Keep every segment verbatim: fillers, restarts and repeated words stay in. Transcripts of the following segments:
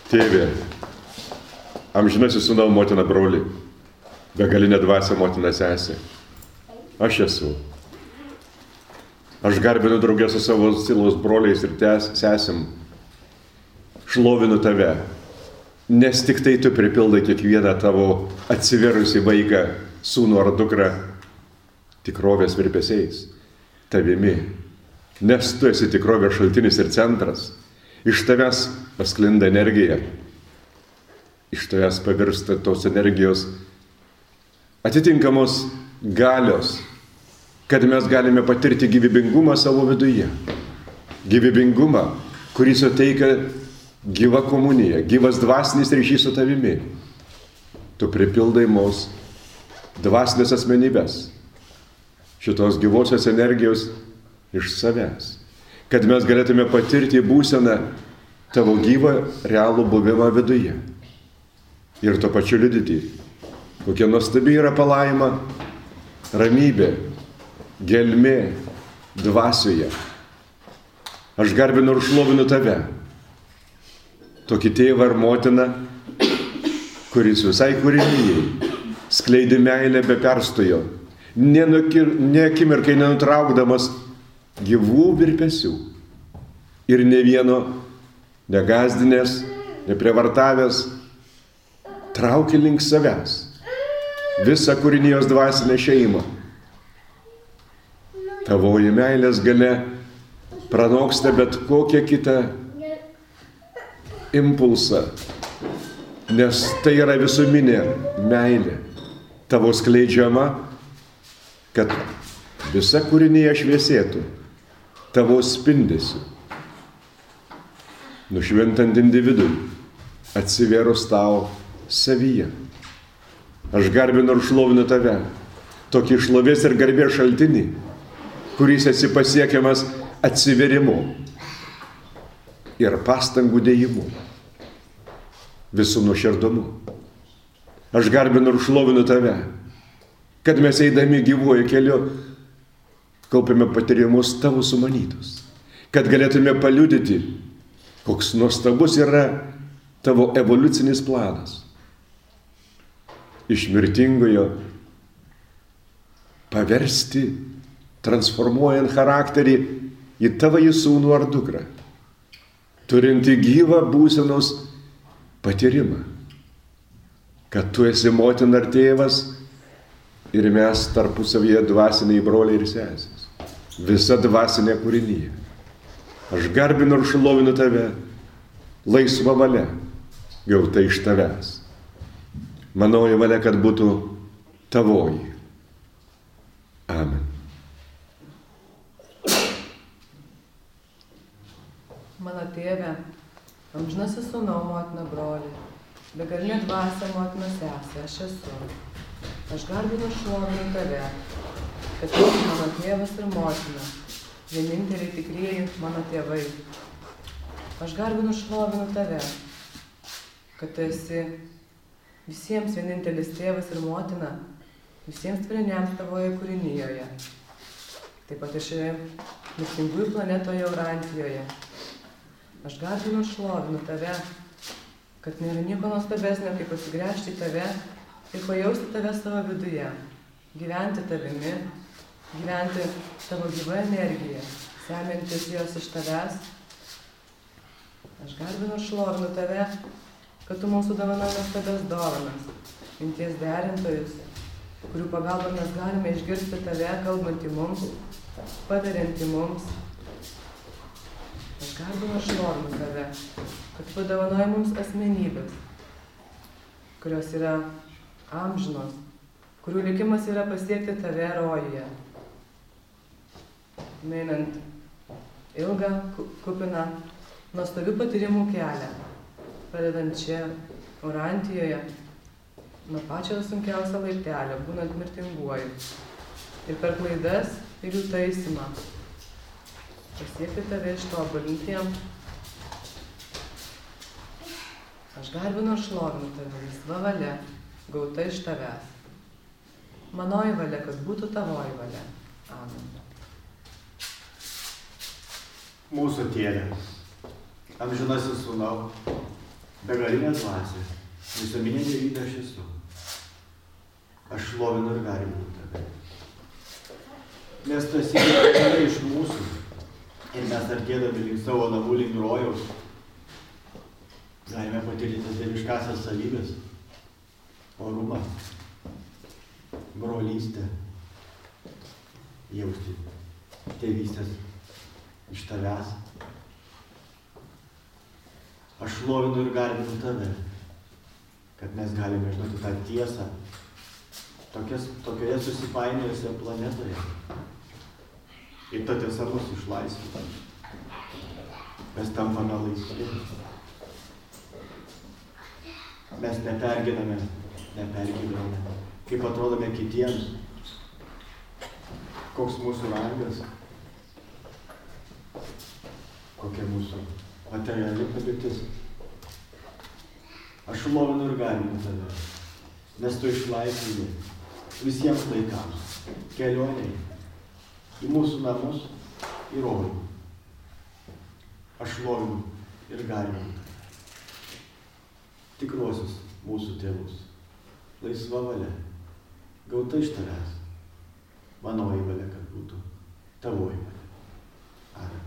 Tėve, amžinasis sūnau, motina, broli, begalinė dvasia, motina, sesė. Aš esu. Aš garbinu draugę su savo silos broliais ir tes, sesim. Šlovinu tave, nes tik tai tu pripildai kiekvieną tavo atsiverusi vaiką, sūnų ar dukrą, tikrovės virpesiais, tavimi. Nes tu esi tikrovės šaltinis ir centras. Iš tavęs pasklinda energija. Iš tavęs pavirsta tos energijos atitinkamos galios, kad mes galime patirti gyvybingumą savo viduje. Gyvybingumą, kurį suteikia gyva komunija, gyvas dvasinis ryšys su tavimi. Tu pripildai mus dvasinės asmenybės, šitos gyvosios energijos iš savęs, kad mes galėtume patirti būseną tavo gyvą, realų buvimą viduje. Ir tuo pačiu liudyti, kokia nuostabi yra palaima, ramybė, gelmė, dvasioje. Aš garbinu ir šlovinu tave, tokį tėvą ir motiną, kuris visai kūrinijai skleidė meilę be perstojo, ne akimirkai nenutraukdamas gyvų virpesių ir ne vieno negazdinės, neprievartavęs, traukė link savęs visą kūrinijos dvasinę šeimą. Tavoji meilės galia pranoksta bet kokią kitą impulsą, nes tai yra visuminė meilė, tavo skleidžiama, kad visa kūrinija šviesėtų tavo spindesiu, nušventant individui, atsiverus tau savyje. Aš garbinu ir šlovinu tave, tokį šlovės ir garbės šaltinį, kuris esi pasiekiamas atsiverimu ir pastangų dėjimu, visų nuoširdumu. Aš garbinu ir šlovinu tave, kad mes eidami gyvuoju keliu kaupiame patyrimus tavo sumanytus, kad galėtume paliudyti, koks nuostabus yra tavo evoliucinis planas. Iš mirtingojo paversti, transformuojant charakterį į tavąjį sūnų ar dukrą, turinti gyvą būsenos patyrimą, kad tu esi motina ar tėvas ir mes tarpusavyje dvasiniai broliai ir sesės. Visa dvasinė kūrinija. Aš garbinu ir šlovinu tave, laisva valia, gauta iš tavęs. Manoji valia, kad būtų tavoji. Amen. Mano tėve, amžinasis sūnau, motina, broli, begalinė dvasia, motina, sesė, aš esu. Aš garbinu ir šlovinu tave, kad tu esi mano tėvas ir motina, vieninteliai tikrieji mano tėvai. Aš garbinu ir šlovinu tave, kad tu esi visiems vienintelis tėvas ir motina, visiems tvariniams tavoje kūrinijoje. Taip pat aš mirtingųjų planetoje Urantijoje. Aš garbinu ir šlovinu tave, kad nėra nieko nuostabesnio, kaip pasigręžti į tave ir pajausti tave savo viduje, gyventi tavimi, gyventi tavo gyvą energiją, semiantis jos iš tavęs. Aš garbinu ir šlovinu tave, kad tu mūsų dovanoji nuostabias dovanas, minties derintojus, kurių pagalba mes galime išgirsti tave, kalbantį mums, patariantį mums. Aš garbinu ir šlovinu tave, kad tu dovanoji mums asmenybės, kurios yra amžinos, kurių likimas yra pasiekti tave rojuje. Einant ilgą, kupiną, nuostabių patyrimų kelią, pradedant čia Urantijoje, nuo pačio sunkiausio laiptelio, būnant mirtinguoju, ir per klaidas ir jų taisymą, pasiekti tave ištobulintiem. Aš garbinu ir šlovinu tave, laisva valia, gauta iš tavęs. Manoji valia, kad būtų tavoji valia. Amen. Mūsų tėve, amžinasis sūnau, begalinė dvasia, visuomenė dievybė aš esu. Aš šlovinu ir garbinu tave. Nes tas įvyksta iš mūsų ir mes artėdami link savo namų, link rojaus, galime patirti tas dieviškasias savybės, orumą, brolystę, jausti tėvystės iš tavęs. Aš šlovinu ir garbinu tave, kad mes galime žinoti tą tiesą tokias, tokioje susipainiojusioje planetoje. Ir ta tiesa mus išlaisvina. Mes tampame laisvi. Mes nepergyvename, nepergyvename, kaip atrodome kitiems, koks mūsų rangas, kokia mūsų materiali padėtis. Aš šlovinu ir garbinu tave, nes tu išlaisvini visiems laikams, kelioniai į mūsų namus, į rojų. Aš šlovinu ir garbinu tikruosius mūsų tėvus. Laisva valia, gauta iš tavęs. Manoji valia, kad būtų tavoji valia. Amen.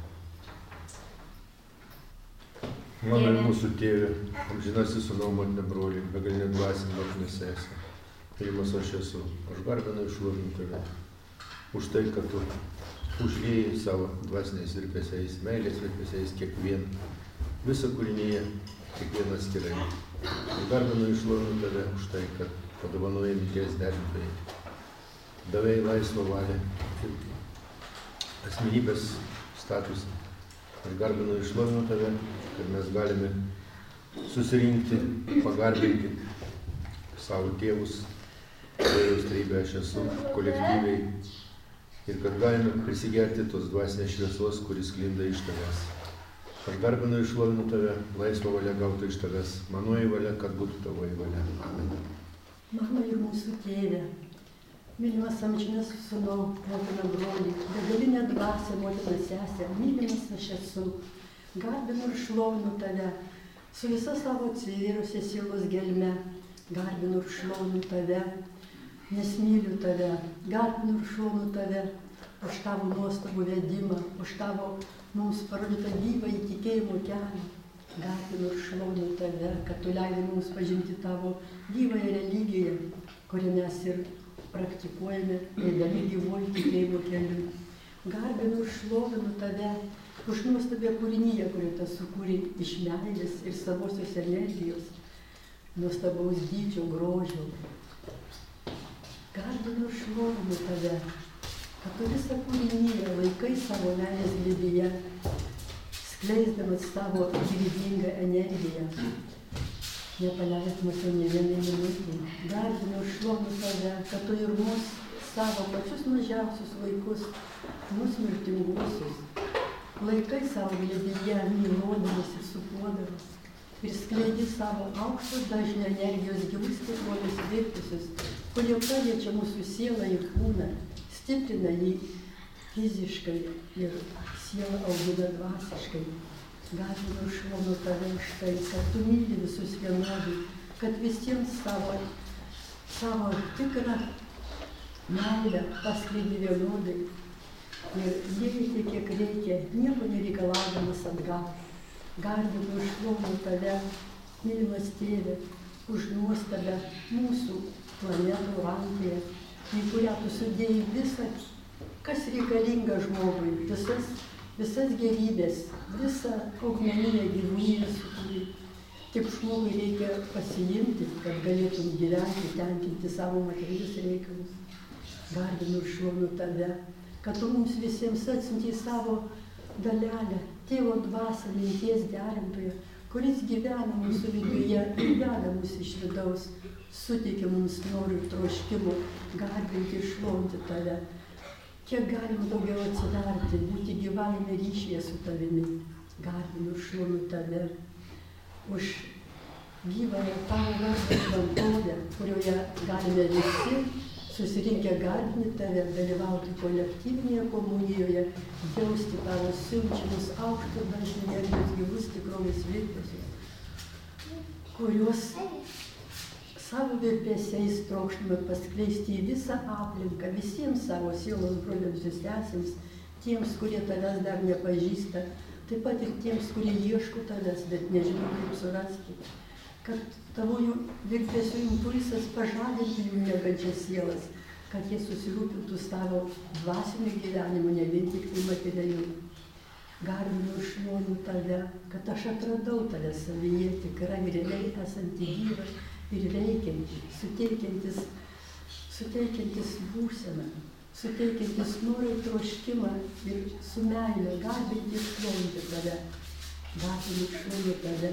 Mano ir mūsų tėvė, amžinasis sūnau, motina, broliai, begalinė dvasia, motina, sesė. Mylimas aš esu. Aš garbinu ir šlovinu tave. Už tai, kad tu užliejai savo dvasiniais virpesiais, meilės virpesiais kiekvieną, visą kūrinyje, kiekvieną atskirai. Aš garbinu ir šlovinu tave už tai, kad padovanojai mirties derintojai. Davėjai laisvą valią ir asmenybės statusą. Aš garbinu ir šlovinu tave, kad mes galime susirinkti, pagarbinti savo tėvus, Dievaus trejybė aš esu, kolektyviai, ir kad galime prisigerti tos dvasinės šviesos, kuris sklinda iš tavęs. Aš garbinu ir šlovinu tave, laisvą valią gauta iš tavęs, manoji valia, kad būtų tavoji valia. Amen. Mano ir mūsų tėvė, mylimas amžinas sūnau, motina, broli, begalinė dvasia, motina, sesė, mylimas aš esu, garbinu ir šlovinu tave, su visa savo atsivėrusia sielos gelme, garbinu ir šlovinu tave, nes myliu tave, garbinu ir šlovinu tave už tavo nuostabų vedimą, už tavo mums parodytą gyvą įtikėjimo kelią. Garbinu ir šlovinu tave, kad tu leidai mums pažinti tavo gyvąją religiją, kurią mes ir praktikuojame, eidami gyvuoju tikėjimo keliu. Garbinu ir šlovinu tave už nuostabią kūrinyje, kurią tu sukūrei iš meilės ir savosios energijos, nuostabaus dydžio, grožio. Garbinu ir šlovinu tave, kad tu visą kūrinyje laikai savo meilės glėbyje, skleisdamas savo gyvybingą energiją. Nepaleisdamas jau nė vienai minutei. Garbinu ir šlovinu tave, kad tu ir mus, savo pačius mažiausius vaikus, mus mirtinguosius, laikai savo glėbyje, mylodamas ir supuodamas, ir skleidi savo aukštus dažnio energijos gyvus tikruolius virpesius, kurie paliečia mūsų sielą ir kūną, stiprina jį fiziškai ir sielą augina dvasiškai. Garbinu ir šlovinu tave už tai, kad tu myli visus vienodai, kad visiems savo, savo tikrą meilę paskleidi vienodai ir lieki kiek reikia, nieko nereikalaudamas atgal. Garbinu ir šlovinu tave, mylimas tėve, už nuostabę mūsų planetų rankėje, į kurią tu sudėjai visą, kas reikalinga žmogui, visas, visas gerybės, visą augmeninę gyvūniją sukūrė. Tik žmogui reikia pasiimti, kad galėtum gyventi, tenkinti savo materialius reikalus. Garbinu ir šlovinu tave, kad tu mums visiems atsiuntei savo dalelę, tėvo dvasią, minties derintoją, kuris gyvena mūsų viduje ir veda mus iš vidaus, suteikia mums norų ir troškimų garbinti ir šlovinti tave. Kiek galim daugiau atsiverti, būti gyvajame ryšyje su tavimi. Garbinu ir šlovinu tave už gyvąją tavo vardą šventovę, kurioje galime visi susirinkę garbinti tave, dalyvauti kolektyvinėje komunijoje, jausti tavo siunčiamus aukštus dažnį energijos gyvus tikrovės virpesius. kurios savo virpesiais trokštame paskleisti į visą aplinką, visiems savo sielos broliams ir sesėms, tiems, kurie tavęs dar nepažįsta, taip pat ir tiems, kurie ieško tavęs, bet nežino, kaip surasti. Kad tavo virpesio impulsas pažadintų jų miegančias sielas, kad jie susirūpintų savo dvasiniu gyvenimu, ne vien tik tai materialiu. Garbinu ir šlovinu tave, kad aš atradau tave savyje tikrai realiai esantį gyvą ir veikiantį, suteikiantis, suteikiantis būseną, suteikiantis norą ir troškimą ir su meile garbinti ir šlovinti tave. Garbinu ir šlovinu tave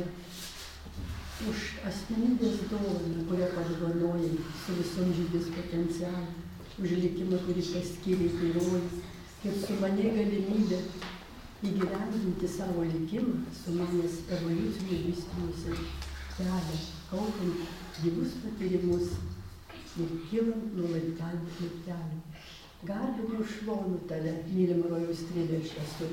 už asmenybės dovaną, kurią padovanojai su visom žydės potencialu, už likimą, kurį paskyrė tėvojais ir su mane galimybė įgyvendinti savo likimą, su manęs evoliuciniu vystymusi kelią, kaupiant gyvus patyrimus ir kylant nuo laiptelių laiptelių. Garbinu ir šlovinu tave, mylima rojaus strėlė aš esu.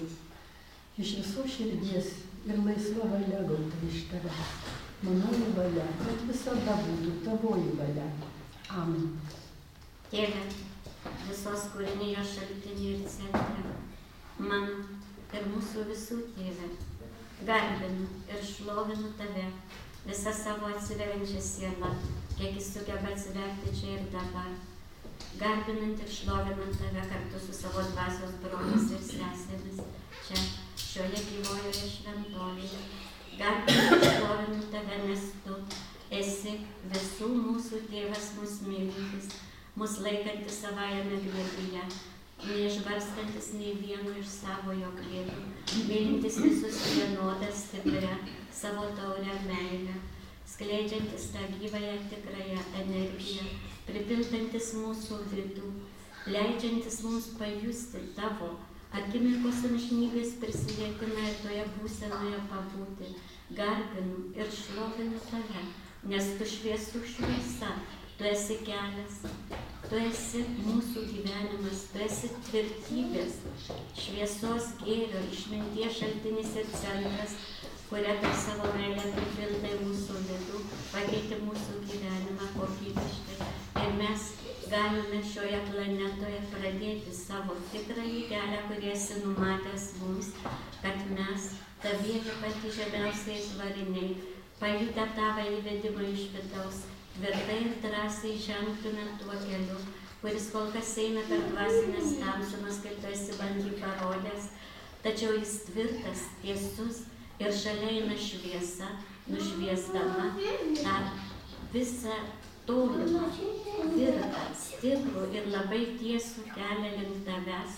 Iš viso širdies ir laisva valia gauta iš tavęs. Manoji valia, kad visada būtų tavoji valia. Amen. Tėve, visos kūrinijos šaltinį ir centrą, mano ir mūsų visų tėve, garbinu ir šlovinu tave, visą savo atsiveriančią sielą, kiek jis sugeba atsiverti čia ir dabar. Garbinant ir šlovinant tave kartu su savo dvasios broliais ir sesėmis, čia, šioje gyvojoje šventovėje. Garbinu ir šlovinu tave, nes tu esi visų mūsų tėvas, mus mylintis, mus laikantis savajame glėbyje, neišbarstantis nei vieno iš savojo glėbių, mylintis visus vienodą stiprią savo taurę meilę, skleidžiantis tą gyvąją tikrąją energiją, pripildantis mūsų vidų, leidžiantis mums pajusti tavo akimirkos amžinybės prisilietimą ir toje būsenoje pabūti. Garbinu ir šlovinu tave, nes tu šviesų šviesa, tu esi kelias, tu esi mūsų gyvenimas, tu esi tvirtybės, šviesos, gėrio, išminties šaltinis ir centras, kuria per savo meilę pripildai mūsų vidų, pakeiti mūsų gyvenimą kokybiškai. Ir mes galime šioje planetoje pradėti savo tikrąjį kelią, kurį esi numatęs mums, kad mes, tavieji pati žemiausiai tvariniai, pajutę tavo įvedimą iš vidaus, tvirtai ir drąsiai žengtume tuo keliu, kuris kol kas eina per dvasinės tamsumas, kaip tu esi man jį parodęs, tačiau jis tvirtas, tiesus ir šalia eina šviesa, nušviesdama tą visą tolimą, tvirtą, stiprų ir labai tiesų kelią link tavęs.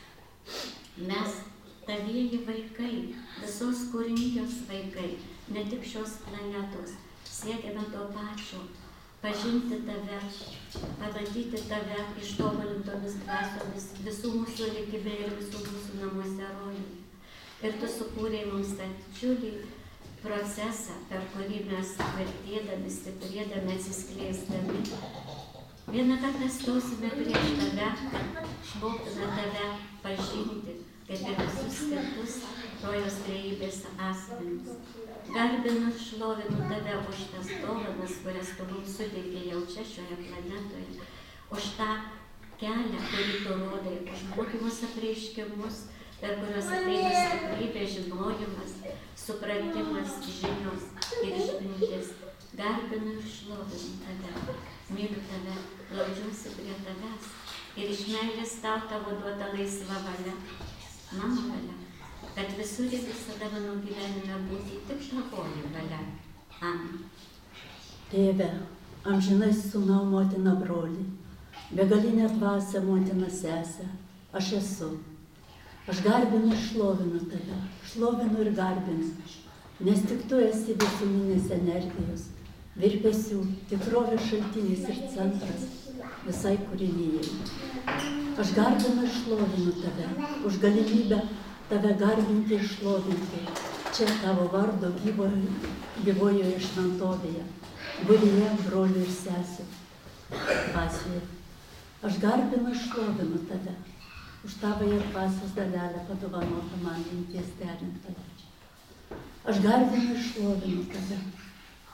Mes, tavieji vaikai, visos kūrinijos vaikai, ne tik šios planetos, siekiame to pačio, pažinti tave, pamatyti tave ištobulintomis dvasiomis visų mūsų likime ir visų mūsų namuose rojų. Ir tu sukūrei mums tą didžiulį procesą, per kurį mes tvirtėdami, stiprėdami, atsiskleisdami. Vieną kartą stosime prieš tave, kad išmoktume tave pažinti, kaip ir visus kitus rojaus trejybės asmenis. Garbinu ir šlovinu tave už tas dovanas, kurias tu mums suteikei jau čia šioje planetoje, už tą kelią, kurį tu rodai, už mokymus apreiškimus, per kuriuos ateina stiprybė, žinojimas, supratimas, žinios ir išmintis. Garbinu ir šlovinu tave, myliu tave, glaudžiuosi prie tavęs ir iš meilės tau tavo duota laisva valia, mano valia, kad visur ir visada mano gyvenime būtų tik tavoji valia. Amen. Tėve, amžinai sūnau motina broli, begalinė dvasia motina sesė, aš esu. Aš garbinu ir šlovinu tave, šlovinu ir garbinu, nes tik tu esi visuminės energijos, virpesių, tikrovės šaltinis ir centras visai kūrinijai. Aš garbinu ir šlovinu tave, už galimybę tave garbinti ir šlovinti, čia tavo vardo gyvojo, gyvojoje šventovėje, būryje brolių ir sesių, dvasioje. Aš garbinu ir šlovinu tave, už tavąją dvasios dalelę padovanotą man minties derint tave. Aš garbinu ir šlovinu tave,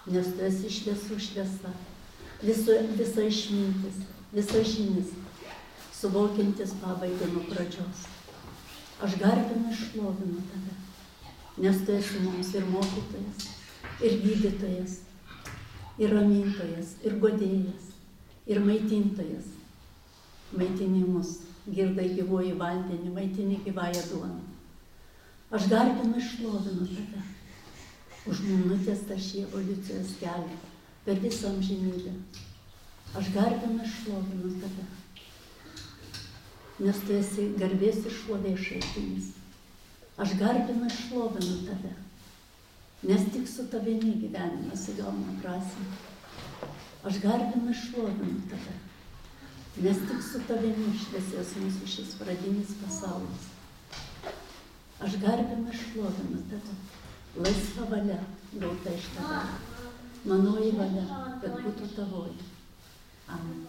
nes tu esi šviesų šviesa, viso, visa išmintis, visa žinis, suvokiantis pabaigą nuo pradžios. Aš garbinu ir šlovinu tave, nes tu esi mums ir mokytojas, ir gydytojas, ir ramintojas, ir godėjas, ir maitintojas. Maitini mus, girdai gyvuoji vandenį, maitini gyvąją duoną. Aš garbinu ir šlovinu tave už mum nutiestą šį evoliucijos kelią per visą amžinybę. Aš garbinu ir šlovinu tave, nes tu esi garbės ir šlovės šaltinis. Aš garbinu ir šlovinu tave, nes tik su tavimi gyvenimas įgauna prasmę. Aš garbinu ir šlovinu tave, nes tik su tavimi šviesės mūsų šis pradinis pasaulis. Aš garbinu ir šlovinu tave, laisva valia gauta iš tave, manoji valia, kad būtų tavoji. Amen.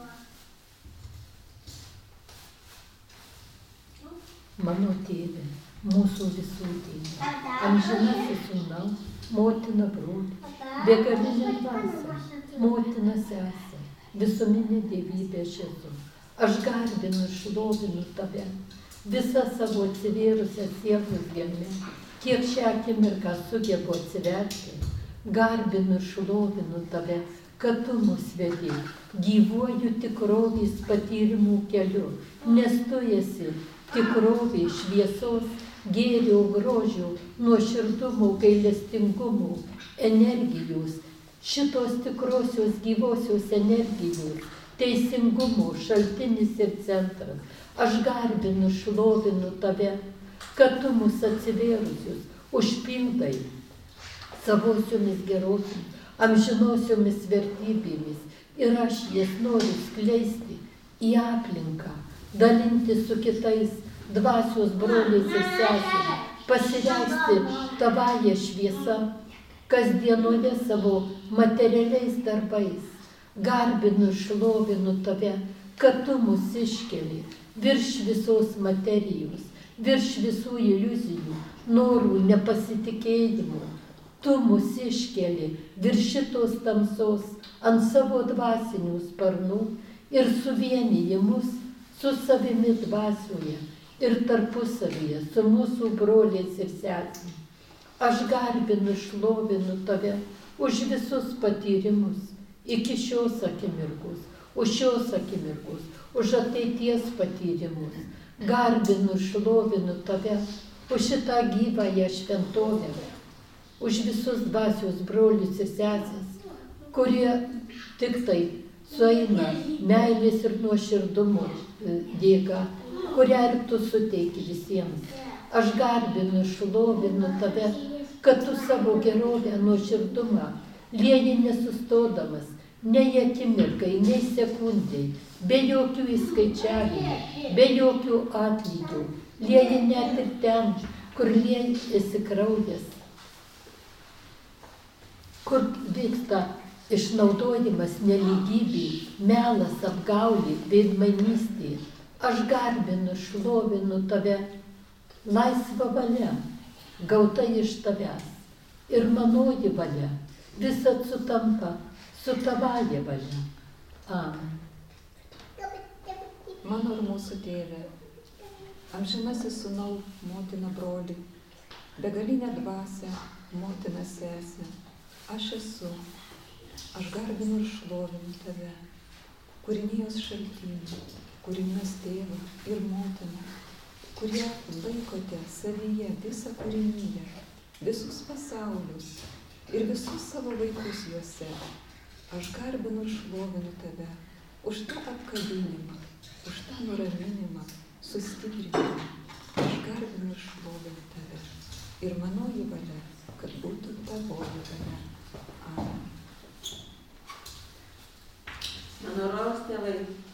Mano tėve, mūsų visų tėve, amžinasis sūnau, motina broli, begalinė dvasia, motina sesė, visuminė dievybė Jėzu. Aš garbinu ir šlovinu tave, visą savo atsivėrusią sielos gelmę, kiek šią akimirką sugebu atsiverti, garbinu ir šlovinu tave, kad tu mus vedi gyvuoju tikrovės patyrimų keliu, nes tu esi tikrovė šviesos, gėrio, grožio, nuoširdumo, gailestingumo, energijos, šitos tikrosios gyvosios energijos, teisingumo šaltinis ir centras. Aš garbinu, šlovinu tave, kad tu mus atsivėrusius užpildai savosiomis gerosiomis, amžinosiomis vertybėmis ir aš jas noriu skleisti į aplinką, dalinti su kitais dvasios broliais ir sesėmis, pasireišti tavąją šviesą, kasdienoje savo materialiais darbais. Garbinu, šlovinu tave, kad tu mus iškeli virš visos materijos, virš visų iliuzijų, norų, nepasitikėjimų. Tu mus iškeli virš šitos tamsos ant savo dvasinių sparnų ir suvieniji mus su savimi dvasioje ir tarpusavyje, su mūsų broliais ir sesėmis. Aš garbinu, šlovinu tave už visus patyrimus iki šios akimirkos, už šios akimirkos, už ateities patyrimus. Garbinu, šlovinu tave už šitą gyvąją šventovę, už visus dvasios brolius ir sesės, kurie tik tai sueina meilės ir nuoširdumo dėka, kurią ir tu suteiki visiems. Aš garbinu, šlovinu tave, kad tu savo gerovę, nuoširdumą lieji nesustodamas, nei akimirkai, nei sekundai, be jokių įskaičiavimų, be jokių atlygių, lieji net ir ten, kur liejasi kraujas, kur vyksta išnaudojimas, nelygybė, melas, apgaulė, veidmainystė. Aš garbinu, šlovinu tave, laisva valia, gauta iš tavęs, ir manoji valia visad sutampa su tavąja valia. Amen. Mano ir mūsų tėve, amžinasis sūnau, motina broli, begalinė dvasia, motina sesė, aš esu, aš garbinu ir šlovinu tave, kūrinijos šaltinį, kūrinijos tėvą ir motiną, kurie laikote savyje visą kūrinyje, visus pasaulius ir visus savo vaikus juose. Aš garbinu ir šlovinu tave už tą apkabinimą, už tą nuraminimą, sustiprinimą. Aš garbinu ir šlovinu tave. Ir manoji valia, kad būtų tavoji valia. Amen. Mano rojaus tėvai,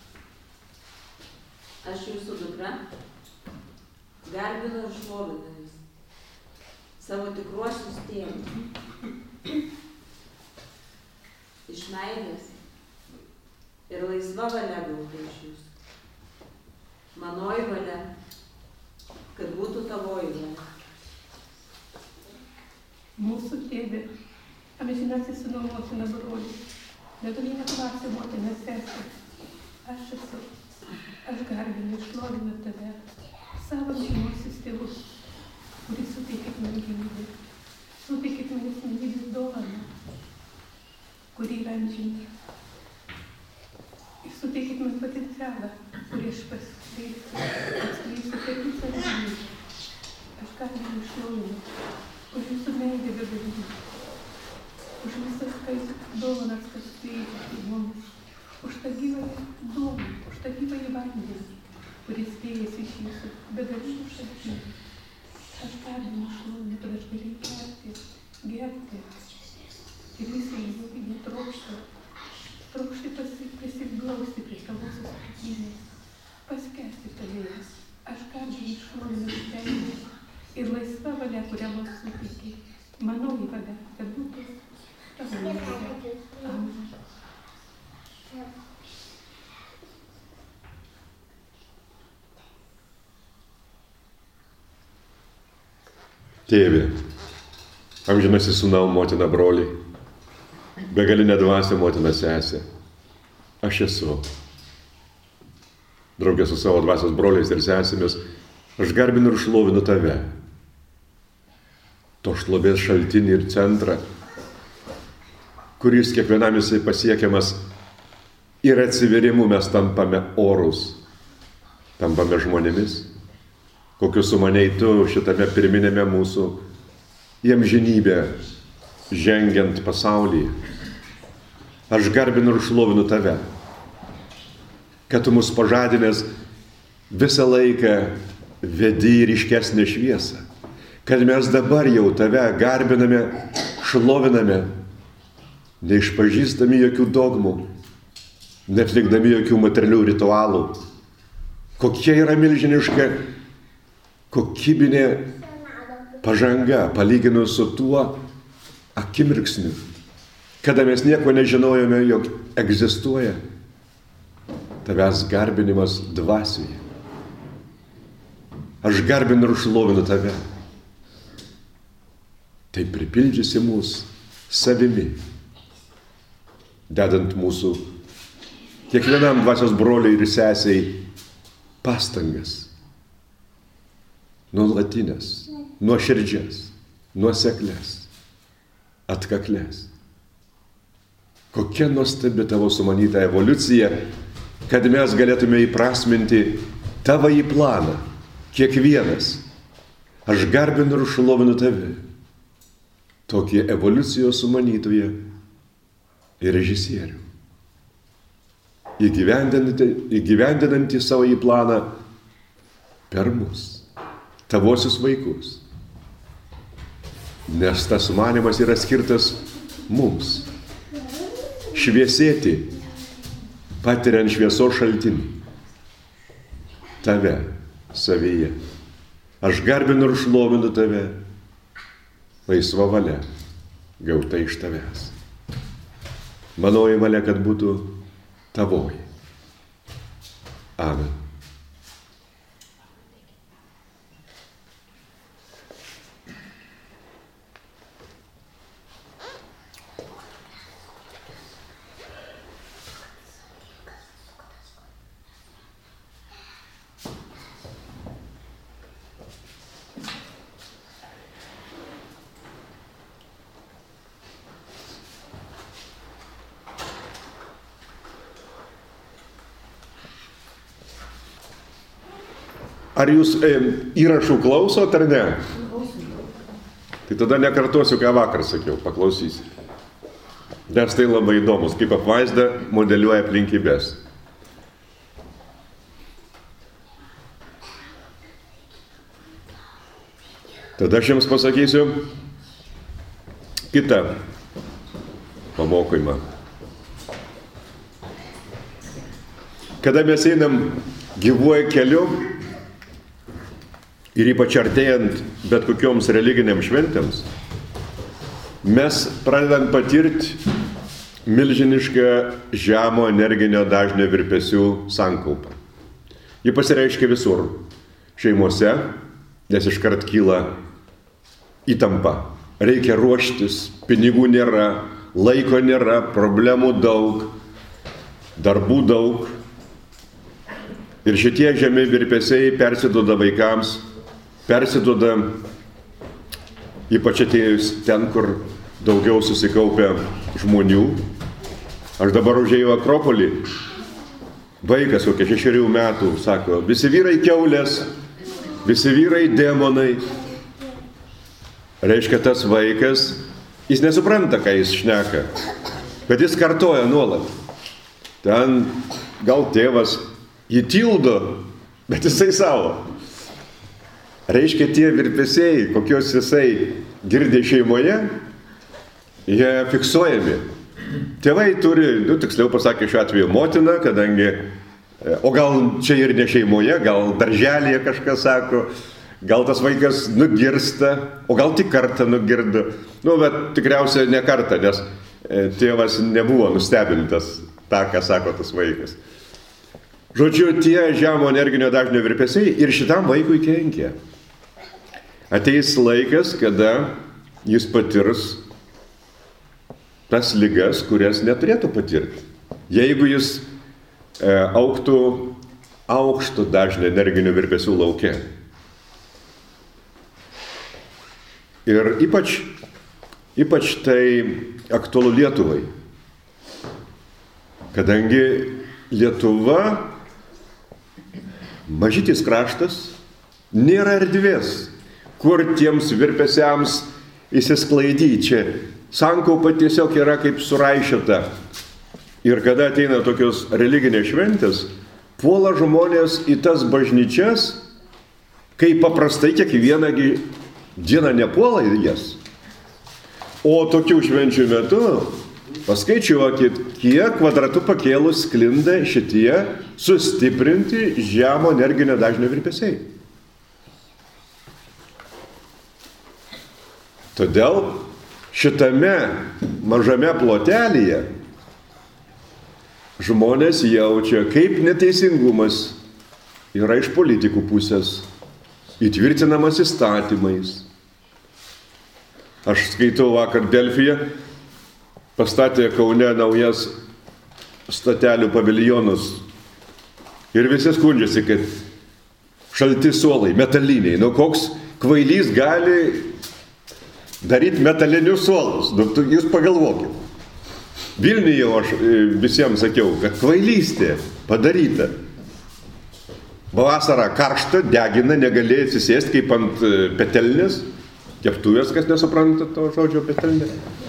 aš jūsų dukra, garbinu ir šlovinu jūs, savo tikruosius tėvus, iš meilės ir laisva valia gauta iš jūsų. Manoji valia, kad būtų tavoji valia. Mūsų tėve, amžinasis sūnau, motina, broli, begalinė dvasia, motina, sesė, aš esu, aš garbinu, šlovinu tave, savo amžinuosius tėvus, kuris suteikėt man gyvybę, suteikėt man asmenybės dovaną, kuri yra amžina. Ir suteikėt man potencialą, kurį aš paskleisiu, atskleisiu per visą gyvybę. Aš garbinu, šlovinu, už jūsų meilę begalinę, už visas tais dovanas, kas teikėte mums, už tą gyvąją dovaną, už tą gyvąją vandenį, kuris vėjasi iš jūsų begalinių šaltinių. Aš garbinu, šlovinu, kad aš galėjau gerti, gerti ir visą jų trokštą, trokšti prisiglausti prie tavosios krūtinės, paskęsti tavėje. Aš garbinu, šlovinu, stengiuosi ir laisva valia, kurią man suteikė, manoji valia, kad būtų tavo valia. Amen. Tėve, amžinasis sūnau, motina, broliai, begalinė dvasia, motina, sesė, aš esu. Draugė su savo dvasios broliais ir sesėmis, aš garbinu ir šlovinu tave, to šlovės šaltinį ir centrą, kuris kiekvienam jisai pasiekiamas ir atsiverimu mes tampame orus, tampame žmonėmis, kokius sumaniai tu šitame pirminėme mūsų į amžinybę žengiant pasaulyje. Aš garbinu ir šlovinu tave, kad tu mus pažadinęs visą laiką vedi į ryškesnę šviesą, kad mes dabar jau tave garbiname, šloviname, neišpažįstami jokių dogmų, neatlikdami jokių materialių ritualų. Kokia yra milžiniška kokybinė pažanga palyginus su tuo akimirksniu, kada mes nieko nežinojome, jog egzistuoja tavęs garbinimas dvasioje. Aš garbinu ir šlovinu tave. Tai pripildžiusi mus savimi, dedant mūsų kiekvienam dvasios broliui ir sesiai pastangas, nuolatinės, nuoširdžias, nuosekles, atkaklės. Kokia nuostabi tavo sumanyta evoliucija, kad mes galėtume įprasminti tavąjį planą, kiekvienas. Aš garbinu ir šlovinu tave, tokį evoliucijos sumanytoją ir režisierių, įgyvendinantį, įgyvendinantį savąjį planą per mus, tavosius vaikus. Nes tas sumanymas yra skirtas mums šviesėti, patiriant šviesos šaltinį, tave savyje. Aš garbinu ir šlovinu tave, laisva valia, gauta iš tavęs. Manoji valia, kad būtų tavoji. Amen. Ar jūs e, įrašų klausot ar ne? Tai tada nekartosiu, ką vakar sakiau, paklausysi. Nes tai labai įdomus, kaip apvaizda modeliuoja aplinkybės. Tada aš jums pasakysiu kitą pamokymą. Kada mes einam gyvuoju keliu, ir ypač artėjant bet kokioms religiniams šventėms, mes pradedam patirti milžinišką žemo energinio dažnio virpesių sankaupą. Ji pasireiškia visur. Šeimose, nes iškart kyla įtampa reikia ruoštis, pinigų nėra, laiko nėra, problemų daug, darbų daug. Ir šitie žemi virpesiai persiduoda vaikams, persiduoda ypač atėjus ten, kur daugiau susikaupia žmonių. Aš dabar užėjau Akropolį, vaikas kokia šešerių metų, sako, visi vyrai kiaulės, visi vyrai demonai. Reiškia, tas vaikas, jis nesupranta, ką jis šneka, bet jis kartoja nuolat. Ten gal tėvas jį tildo, bet jisai savo. Reiškia, tie virpesiai, kokios jisai girdė šeimoje, jie fiksuojami. Tėvai turi, nu, tiksliau pasakė šiuo atveju motina, kadangi, o gal čia ir ne šeimoje, gal darželėje kažkas sako, gal tas vaikas nugirsta, o gal tik kartą nugirdo. Nu, bet tikriausiai ne kartą, nes tėvas nebuvo nustebintas tą, ką sako tas vaikas. Žodžiu, tie žemo energinio dažnio virpesiai ir šitam vaikui kenkia. Ateis laikas, kada jis patirs tas ligas, kurias neturėtų patirti. Jeigu jis e, augtų aukšto dažnio energinių virpesių lauke. Ir ypač, ypač tai aktualu Lietuvai. Kadangi Lietuva mažytis kraštas, nėra erdvės, kur tiems virpesiams įsisklaidyti. Čia sankaupa tiesiog yra kaip suraišyta. Ir kada ateina tokios religinės šventės, puola žmonės į tas bažnyčias, kai paprastai kiekvieną dieną nepuola į jas. O tokių švenčių metu, paskaičiuokit, kiek kvadratų pakėlus sklinda šitie sustiprinti žemo energinio dažnio virpesiai. Todėl šitame mažame plotelyje žmonės jaučia, kaip neteisingumas yra iš politikų pusės, įtvirtinamas įstatymais. Aš skaitau vakar Delfyje, pastatė Kaune naujas statelių paviljonus ir visi skundžiasi, kad šalti suolai, metaliniai. Nu, koks kvailys gali daryti metalinius suolus? Nu, jūs pagalvokit. Vilniuje aš visiems sakiau, kad kvailystė padaryta. Vasarą karšta, degina, negalėjai atsisėsti kaip ant petelnės. Keptuvės, kas nesupranta to žodžio petelnė.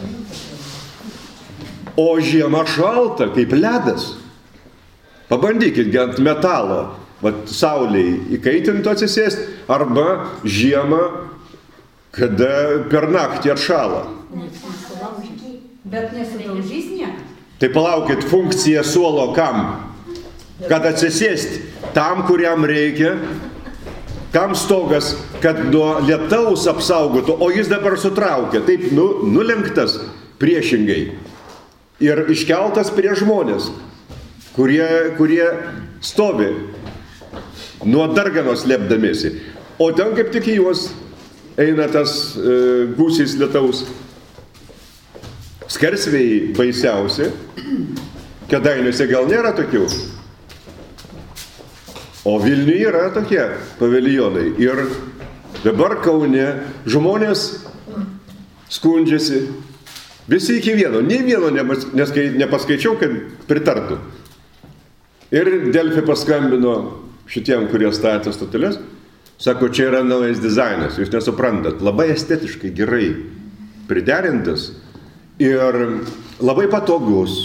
O žiema šalta, kaip ledas. Pabandykit ant metalo, vat, saulėj įkaitintų atsisėsti, arba žiemą, kada per naktį atšąla. Bet nesidaužys niekas. Tai palaukit, funkcija suolo kam? Kad atsisėsti tam, kuriam reikia, kam stogas, kad nuo lietaus apsaugotų, o jis dabar sutraukia, taip nu, nulenktas priešingai ir iškeltas prie žmonės, kurie, kurie stovi nuo darganos slėpdamiesi. O ten kaip tik į juos eina tas e, gūsis lietaus. Skersvėjai baisiausi, Kėdainiuose gal nėra tokių, o Vilniuje yra tokie paviljonai. Ir dabar Kaune žmonės skundžiasi, visi iki vieno, nei vieno nepaskaičiau, kad pritartų. Ir Delfi paskambino šitiem, kurie statė stoteles, sako, čia yra naujas dizainas, jūs nesuprantat, labai estetiškai gerai priderintas ir labai patogus.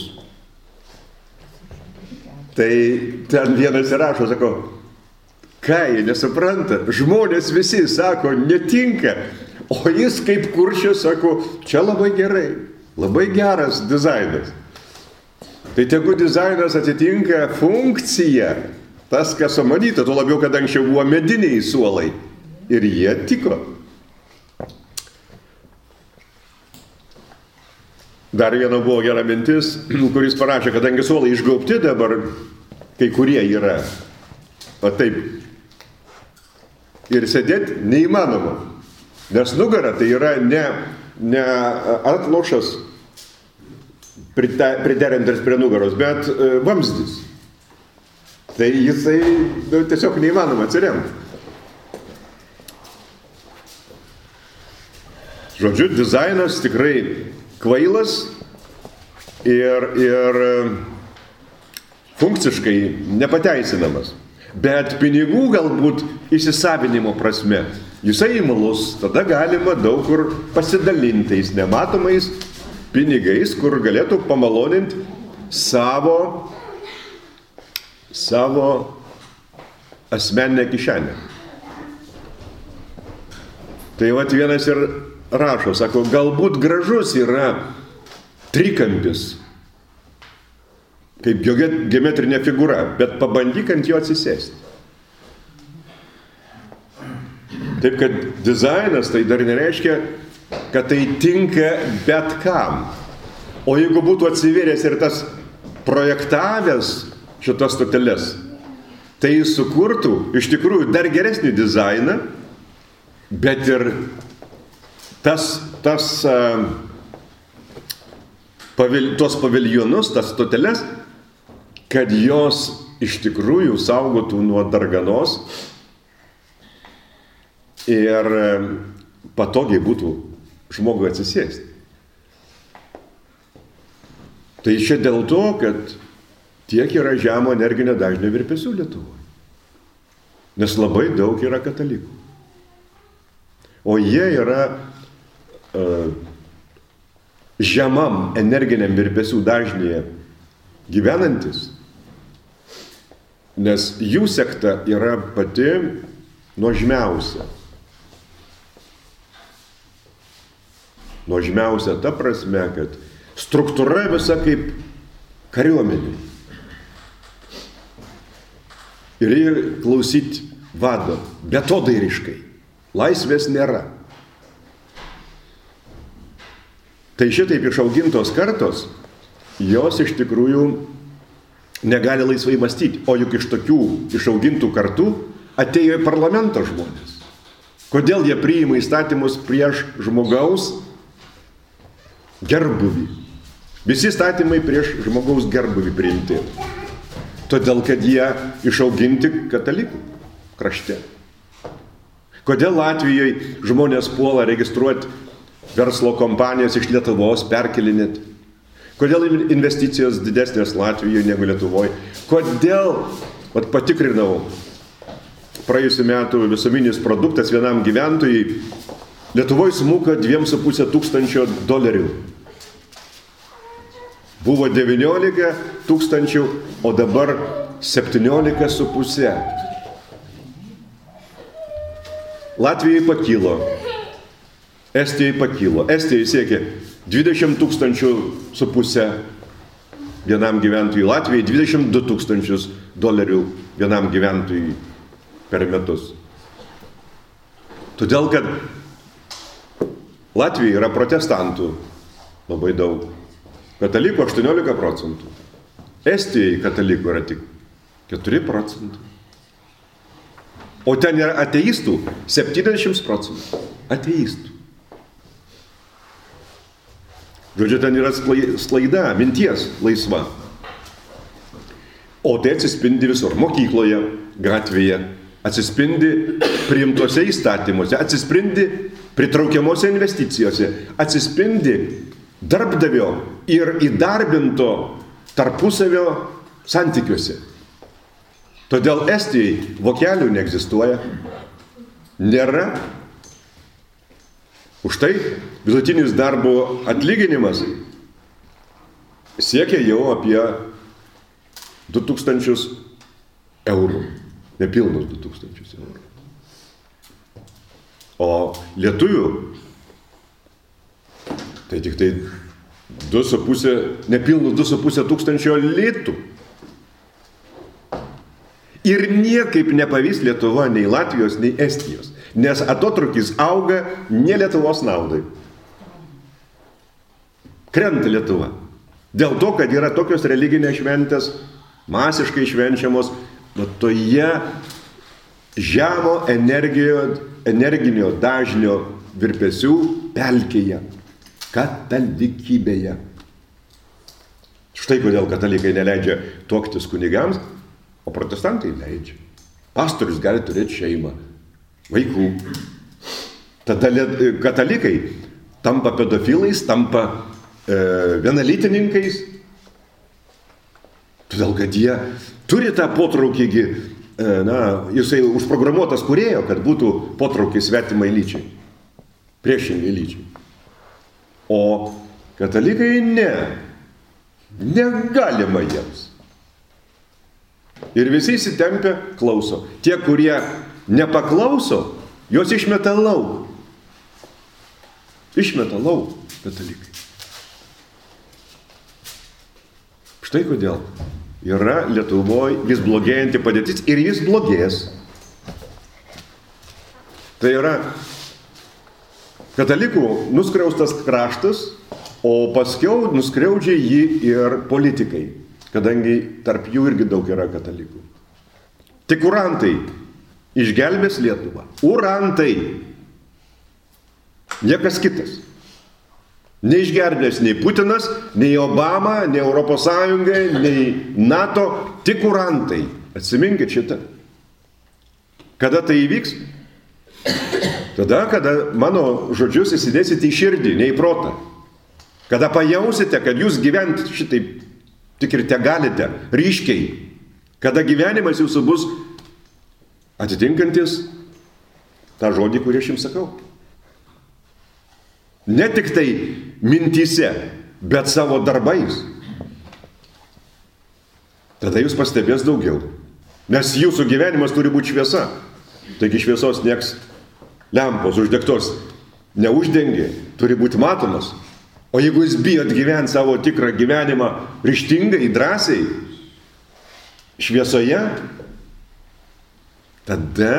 Tai ten vienas įrašo, sako, ką jie nesupranta, žmonės visi sako, netinka, o jis kaip kuršė sako, čia labai gerai, labai geras dizainas. Tai tegu dizainas atitinka funkciją, tas, kas sumanyta, tuo labiau, kad anksčiau buvo mediniai suolai ir jie tiko. Dar viena buvo gera mintis, kuris parašė, kadangi suolai išgaubti dabar, kai kurie yra, o taip, ir sėdėti neįmanoma, nes nugara tai yra ne ne atlošas priderintas prie nugaros, bet vamzdis. Tai jisai nu, tiesiog neįmanoma atsiremti. Žodžiu, dizainas tikrai kvailas ir, ir funkciškai nepateisinamas. Bet pinigų galbūt įsisavinimo prasme jisai įmalus, tada galima daug kur pasidalintais nematomais pinigais, kur galėtų pamaloninti savo, savo asmeninę kišenę. Tai vat vienas ir rašo, sako, galbūt gražus yra trikampis, kaip geometrinė figūra, bet pabandyk ant jo atsisėsti. Taip, kad dizainas tai dar nereiškia, kad tai tinka bet kam. O jeigu būtų atsivėręs ir tas projektavęs šitas stoteles, tai jis sukurtų iš tikrųjų dar geresnį dizainą, bet ir tas, tas uh, pavil, tos paviljonus, tas stoteles, kad jos iš tikrųjų saugotų nuo darganos ir patogiai būtų žmogui atsisėsti. Tai čia dėl to, kad tiek yra žemo energinio dažnio virpesių Lietuvoje. Nes labai daug yra katalikų. O jie yra uh, žemam energiniam virpesių dažnyje gyvenantis, nes jų sekta yra pati nuožmiausia. Nuožmiausia ta prasme, kad struktūra visa kaip kariuomenė. Ir jie klausyti vado betodairiškai. Laisvės nėra. Tai šitaip išaugintos kartos, jos iš tikrųjų negali laisvai mąstyti. O juk iš tokių išaugintų kartų atėjo į parlamentą žmonės. Kodėl jie priima įstatymus prieš žmogaus gerbūvį? Visi įstatymai prieš žmogaus gerbūvį priimti. Todėl, kad jie išauginti katalikų krašte. Kodėl Latvijoje žmonės puola registruoti verslo kompanijas iš Lietuvos, perkelinėti? Kodėl investicijos didesnės Latvijoje negu Lietuvoje? Kodėl, vat patikrinau, praėjusiu metu visuminis produktas vienam gyventojui Lietuvoje smuko dviem su pusė tūkstančio dolerių. Buvo devyniolika tūkstančių, o dabar septyniolika su pusė. Latvijai pakilo, Estijai pakilo. Estijai siekia dvidešimt tūkstančių su pusė vienam gyventojui, Latvijai dvidešimt du tūkstančius dolerių vienam gyventojui per metus. Todėl, kad Latvijai yra protestantų labai daug. Katalikų aštuoniolika procentų. Estijai katalikų yra tik keturi procentai. O ten yra ateistų septyniasdešimt procentų. Ateistų. Žodžiu, ten yra sklaida, minties laisva. O tai atsispindi visur. Mokykloje, gatvėje, atsispindi priimtose įstatymuose, atsispindi pritraukiamose investicijose, atsispindi darbdavio ir įdarbinto tarpusavio santykiuose. Todėl Estijai vokelių neegzistuoja, nėra. Už tai vidutinis darbo atlyginimas siekia jau apie du tūkstančius eurų, nepilnus du tūkstančius eurų. O lietuvių tai tik tai du su pusė, nepilnus du su pusė tūkstančio litų. Ir niekaip nepavys Lietuva nei Latvijos, nei Estijos, nes atotrukis auga ne Lietuvos naudai. Krenta Lietuva. Dėl to, kad yra tokios religinės šventės, masiškai švenčiamos, bet toje žemo energijo, energinio dažnio virpesių pelkėje. katalikybėje. Štai kodėl katalikai neleidžia tuoktis kunigams, o protestantai leidžia. Pastorius gali turėti šeimą, vaikų. Tada katalikai tampa pedofilais, tampa e, vienalytininkais, todėl kad jie turi tą potraukį, e, na, jisai užprogramuotas kūrėjo, kad būtų potraukis svetimai lyčiai, priešingai lyčiai. O katalikai ne, negalima jiems. Ir visi įsitempia, klauso. Tie, kurie nepaklauso, jos išmeta lauk. Išmeta lauk katalikai. Štai kodėl yra Lietuvoje vis blogėjanti padėtis ir vis blogės. Tai yra katalikų nuskriaustas kraštas, o paskiau nuskriaudžia jį ir politikai, kadangi tarp jų irgi daug yra katalikų. Tik urantai išgelbės Lietuvą. Urantai. Niekas kitas. Neišgelbės nei Putinas, nei Obama, nei Europos Sąjungai, nei NATO. Tik urantai. Atsiminkit šitą. Kada tai įvyks? Tada, kada mano žodžius įsidėsite į širdį, ne į protą. Kada pajausite, kad jūs gyventi šitaip tik ir te galite, ryškiai. Kada gyvenimas jūsų bus atitinkantis tą žodį, kurį aš jums sakau. Ne tik tai mintyse, bet savo darbais. Tada jūs pastebės daugiau. Nes jūsų gyvenimas turi būti šviesa. Taigi šviesos nieks lempos uždegtos neuždengia, turi būti matomas. O jeigu jūs bijot gyventi savo tikrą gyvenimą ryžtingai, drąsiai, šviesoje, tada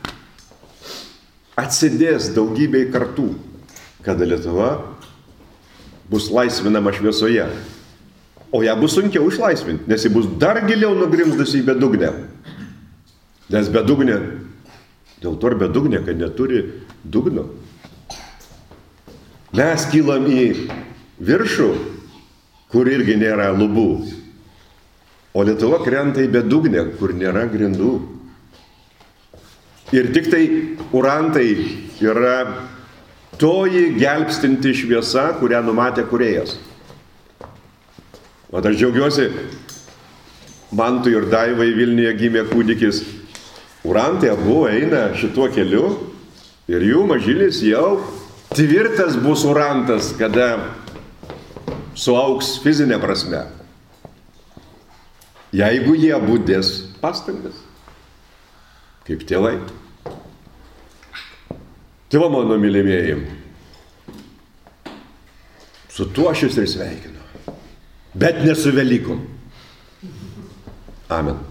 atsidės daugybei kartų, kada Lietuva bus laisvinama šviesoje. O ją bus sunkiau išlaisvinti, nes ji bus dar giliau nugrimzdusi į bedugnę. Nes bedugnė, dėl to ir bedugnė, kad neturi dugno. Mes kylam į viršų, kur irgi nėra lubų. O Lietuva krenta į bedugnę, kur nėra grindų. Ir tik tai urantai yra toji gelbstinti šviesa, kurią numatė kūrėjas. O aš džiaugiuosi, Mantui ir Daivai Vilniuje gimė kūdikis. Urantai abu eina šituo keliu ir jų mažylis jau tvirtas bus urantas, kada suaugs fizinė prasme. Jeigu jie būdės pastangas, kaip tėvai. Tai va, mano mylimieji, su tuo aš jūs ir sveikinu, bet ne su Velykom. Amen.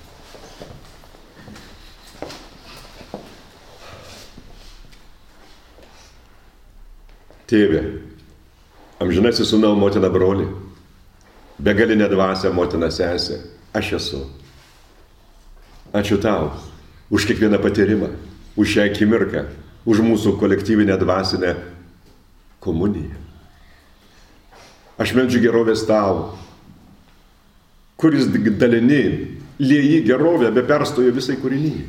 Tėve, amžinasis sūnau, motina broli, begalinė dvasia, motina sesė, aš esu. Ačiū tau už kiekvieną patyrimą, už šią akimirką, už mūsų kolektyvinę dvasinę komuniją. Aš meldžiu gerovės tau, kuris dalini, lieji gerovę, be perstojo visai kūrinyje.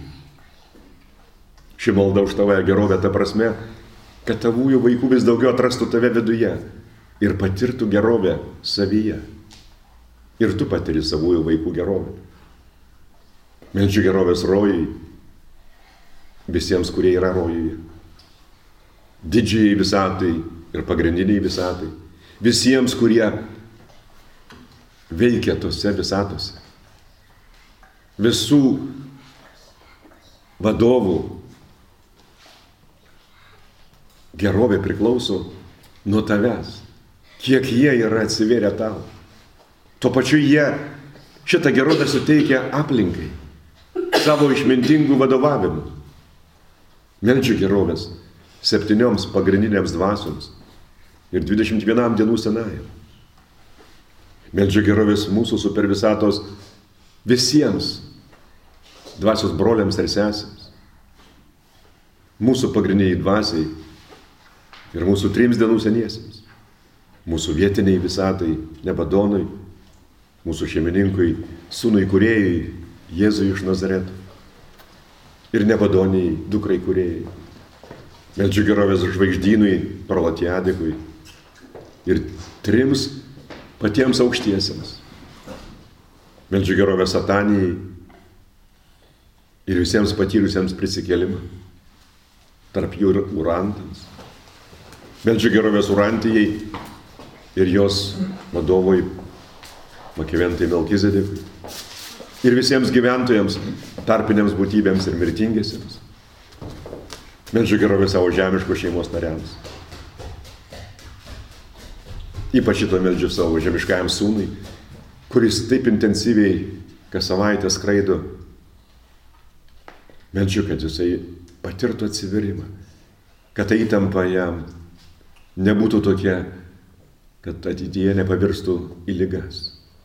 Ši malda už tavąją gerovę ta prasme, kad tavųjų vaikų vis daugiau atrastų tave viduje ir patirtų gerovę savyje. Ir tu patiri savųjų vaikų gerovę. Meldžiu gerovės rojai visiems, kurie yra rojuje. Didžiai visatai ir pagrindiniai visatai. Visiems, kurie veikia tose visatose. Visų vadovų gerovė priklauso nuo tavęs, kiek jie yra atsivėrę tau. Tuo pačiu jie šitą gerovę suteikia aplinkai, savo išmintingų vadovavimų. Meldžiu gerovės septynioms pagrindinėms dvasioms ir dvidešimt vienam dienų senajam. Meldžiu gerovės mūsų supervisatos visiems dvasios broliams ir sesėms. Mūsų pagrindiniai dvasiai ir mūsų trims dienų seniesiems. mūsų vietiniai visatai, Nebadonui, mūsų šeimininkui, sūnui kūrėjui, Jėzui iš Nazareto ir Nebadoniai, dukrai kūrėjai. Meldžiu gerovės žvaigždynui, Prolatiadikui ir trims patiems aukštiesiems. Meldžiu gerovės Satanijai ir visiems patyrusiems prisikėlimą, tarp jų ir Urantams. Meldžiu gerovės Urantijai ir jos vadovui Makiventai Melkizedekui ir visiems gyventojams, tarpiniams būtybėms ir mirtingiesiems. Meldžiu gerovės savo žemiškos šeimos nariams. Ypač šito meldžiu savo žemiškajam sūnui, kuris taip intensyviai kas savaitę skraido. Meldžiu, kad jisai patirtų atsiverimą, kad ta įtampa jam nebūtų tokia, kad ateityje nepavirstų į ligas.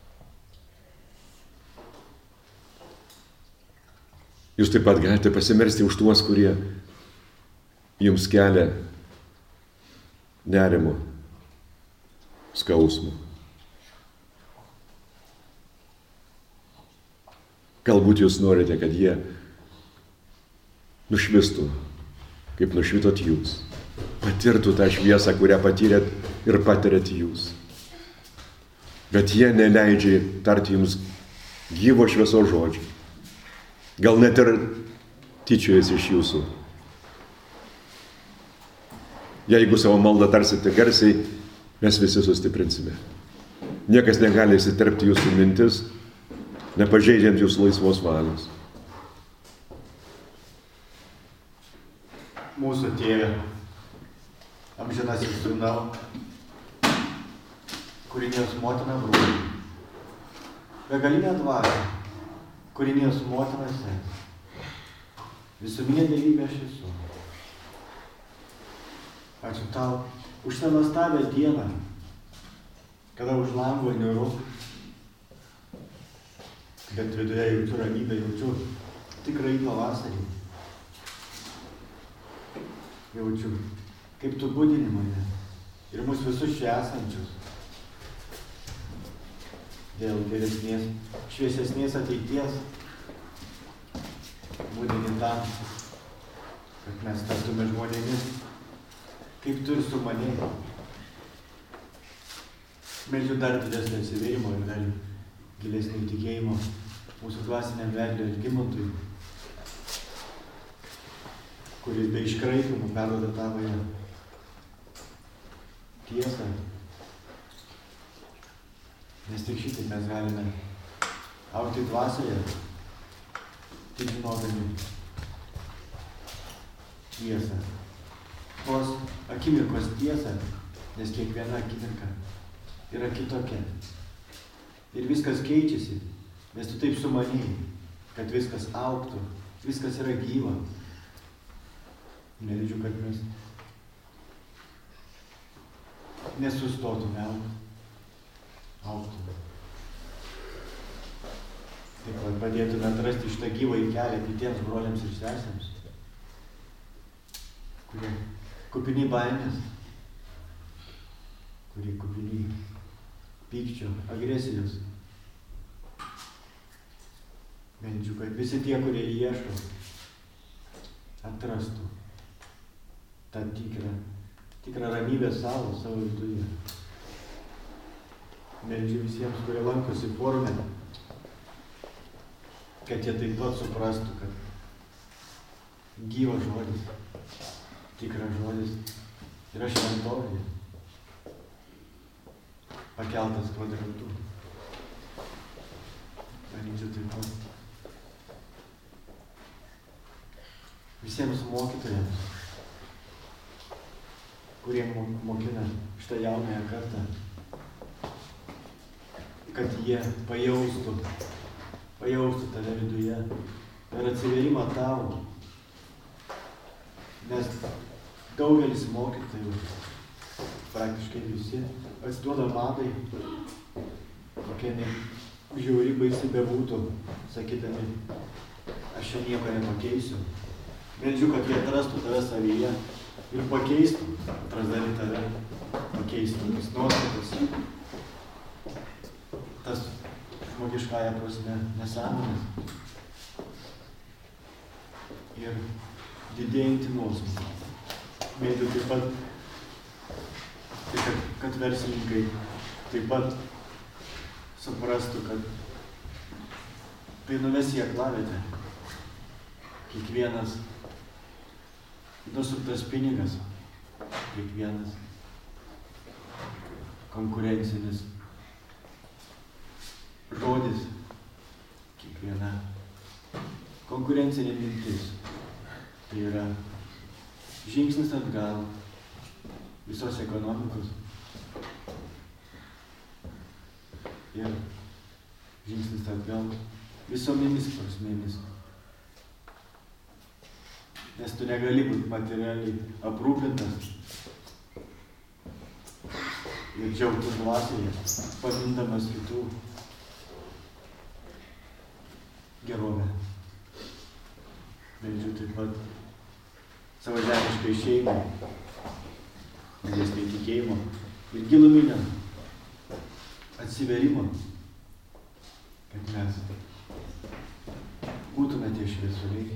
Jūs taip pat galite pasimelsti už tuos, kurie jums kelia nerimo, skausmo. Galbūt jūs norite, kad jie nušvistų, kaip nušvitot jūs, patirtų tą šviesą, kurią patyrėt ir patirėt jūs. Bet jie neleidžia tarti jums gyvo šviesos žodžių. Gal net ir tyčiojasi iš jūsų. Jeigu savo maldą tarsite garsiai, mes visi sustiprinsime. Niekas negali įsiterpti jūsų mintis, nepažeidžiant jūsų laisvos valios. Mūsų Tėve, amžinasis Sūnau, kūrinijos motina broliai, begalinė dvasia, kūrinijos motina sesė, visuminė dievybė aš esu. Ačiū tau už tą nuostabią dieną, kada už lango niūru, bet viduje jaučiu ramybę, jaučiu tikrai pavasarį. Jaučiu, kaip tu budini mane ir mus visus čia esančius. Dėl geresnės, šviesesnės ateities būdini tam, kad mes taptume žmonėmis, kaip tu ir sumanėjai. Meldžiu dar didesnio atsivėrimo ir dar gilesnio tikėjimo mūsų dvasiniam vedliui Algimantui, kuris be iškraipimų perduoda tavoje tiesą. Nes tik šitaip mes galime augti dvasioje, tik žinodami tiesą. Tos akimirkos tiesą, nes kiekviena akimirka yra kitokia. Ir viskas keičiasi, nes tu taip sumanėjai, kad viskas augtų, viskas yra gyva. Meldžiu, kad mes nesustotume augti. augtume. Taip pat padėtume atrasti šitą gyvąjį kelią kitiems broliams ir sesėms, kurie kupini baimės, kurie kupini pykčio, agresijos. Meldžiu, kad visi tie, kurie ieško, atrastų tą tikrą, tikrą ramybę savo, savo viduje. Meldžiu visiems, kurie lankosi forume, kad jie taip pat suprastų, kad gyvas žodis, tikras žodis yra šventovėje, pakeltas kvadratu. Manyčiau taip pat visiems mokytojams, kurie mokina šitą jaunąją kartą, kad jie pajaustų, pajaustų tave viduje per atsivėrimą tavo. Nes daugelis mokytojų, praktiškai visi, atsiduoda madai, kokia ne žiauri baisi bebūtų, sakydami, aš čia nieko nepakeisiu. Meldžiu, kad jie atrastų tave savyje ir pakeistų, atrasdami tave, pakeisti tas nuostatas, tas žmogiškąja prasme nesąmonės ir didėjantį nuosmukį. Mėgiu taip pat, tai kad, kad verslininkai taip pat suprastų, kad tai nuves į aklavietę. Kiekvienas nusuktas pinigas, kiekvienas konkurencinis žodis, kiekviena konkurencinė mintis. Tai yra žingsnis atgal visos ekonomikos ir žingsnis atgal visomis prasmėmis. Nes tu negali būti materialiai aprūpintas ir džiaugtis dvasioje, pamindamas kitų gerovę. Meldžiu taip pat savo žemiškai šeimai, didesnį tikėjimą ir giluminę atsiverimą, kad mes būtume tie šviesuliai,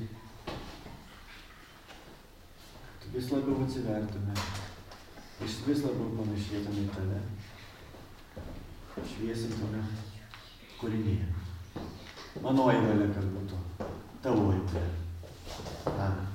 kad vis labiau atsivertume, vis labiau panašėtume į tave, šviesintume kūrinyje. Manoji valia, kad būtų tavoji valia. Amen.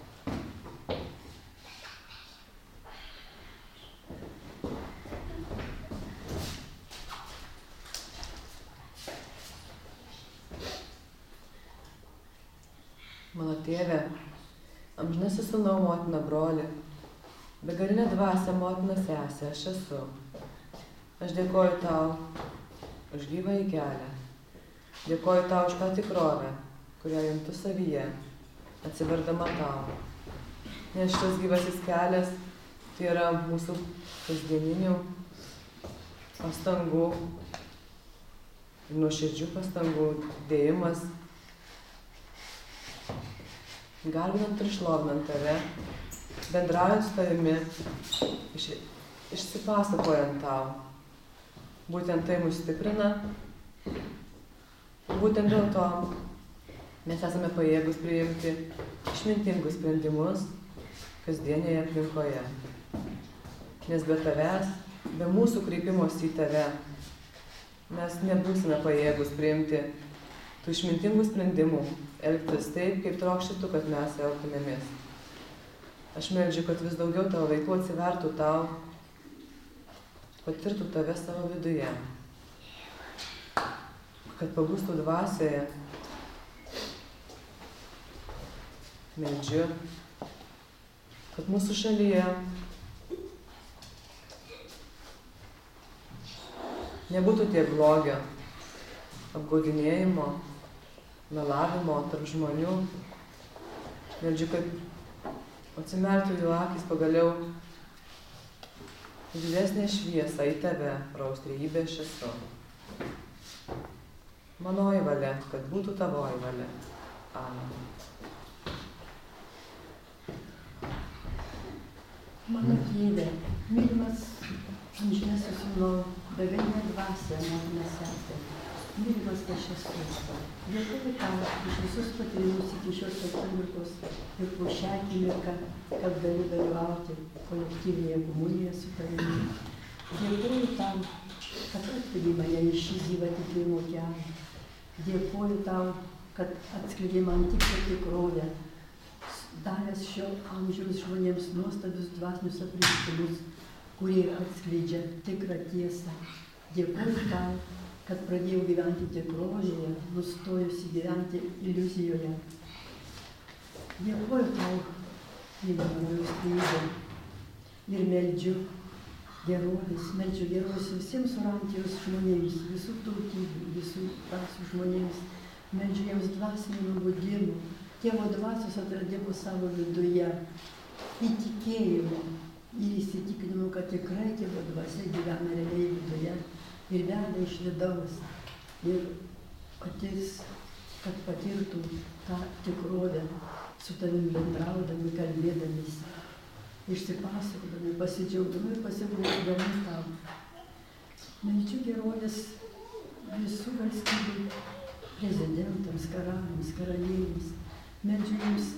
Mano tėve, amžinasis sūnau, motina, broli, begalinė dvasia, motina, sesė, aš esu. Aš dėkoju tau už gyvąjį kelią. Dėkoju tau už tą tikrovę, kurią juntu savyje, atsiverdama tau. Nes šitas gyvasis kelias tai yra mūsų kasdieninių pastangų ir nuoširdžių pastangų dėjimas, garbinant ir šlovinant tave, bendraujant su tavimi, iš, išsipasakojant tau. Būtent tai mus stiprina. Būtent dėl to mes esame pajėgus priimti išmintingus sprendimus kasdienėje aplinkoje. Nes be tavęs, be mūsų kreipimosi į tave, mes nebūsime pajėgus priimti tų išmintingų sprendimų, elgtis taip, kaip trokšti tu, kad mes elgtumėmės. Aš meldžiu, kad vis daugiau tavo vaikų atsivertų tau, patirtų tave savo viduje, kad pabūstų dvasioje. Meldžiu, kad mūsų šalyje nebūtų tiek blogio, apgaudinėjimo, melavimo tarp žmonių. Meldžiu, kad atsimertų jų akys pagaliau didesnė šviesa į tave, praus trejybė aš esu. Manoji valia, kad būtų tavoji valia. Amen. Mano tėve, mylimas amžinasis sūnau, begalinė dvasia, motina sesė, mylimas aš esu. Dėkoju tau už visus patyrimus iki šios akimirkos ir po šią akimirką, kad galiu dalyvauti kolektyvinėje komunijoje su tavimi. Dėkoju tau, kad atvedei mane į šį gyvą tikėjimo kelią. Dėkoju tau, kad atskleidei man tikrą tikrovę, davęs šio amžiaus žmonėms nuostabius dvasinius apreiškimus, kurie atskleidžia tikrą tiesą. Dėkoju tau, kad pradėjau gyventi tikrovėje, nustojusi gyventi iliuzijoje. Dėkoju tau, mylimos trejybė, ir meldžiu gerovės, meldžiu gerovės visiems Orantijos žmonėms, visų tautybių, visų rasių žmonėms. Meldžiu jiems dvasinį nubudimą, Tėvo dvasios atradimų savo viduje, įtikėjimo ir įsitikinimo, kad tikrai Tėvo dvasia gyvena realiai viduje ir veda iš vidaus. Ir patys, kad patirtų tą tikrovę su tavim bendraudami, kalbėdamisi. išsipasakodami, pasidžiaugdami ir pasiklausydami tau. Meldžiu gerovės visų valstybių prezidentams, karaliams, karalienėms. Meldžiu jums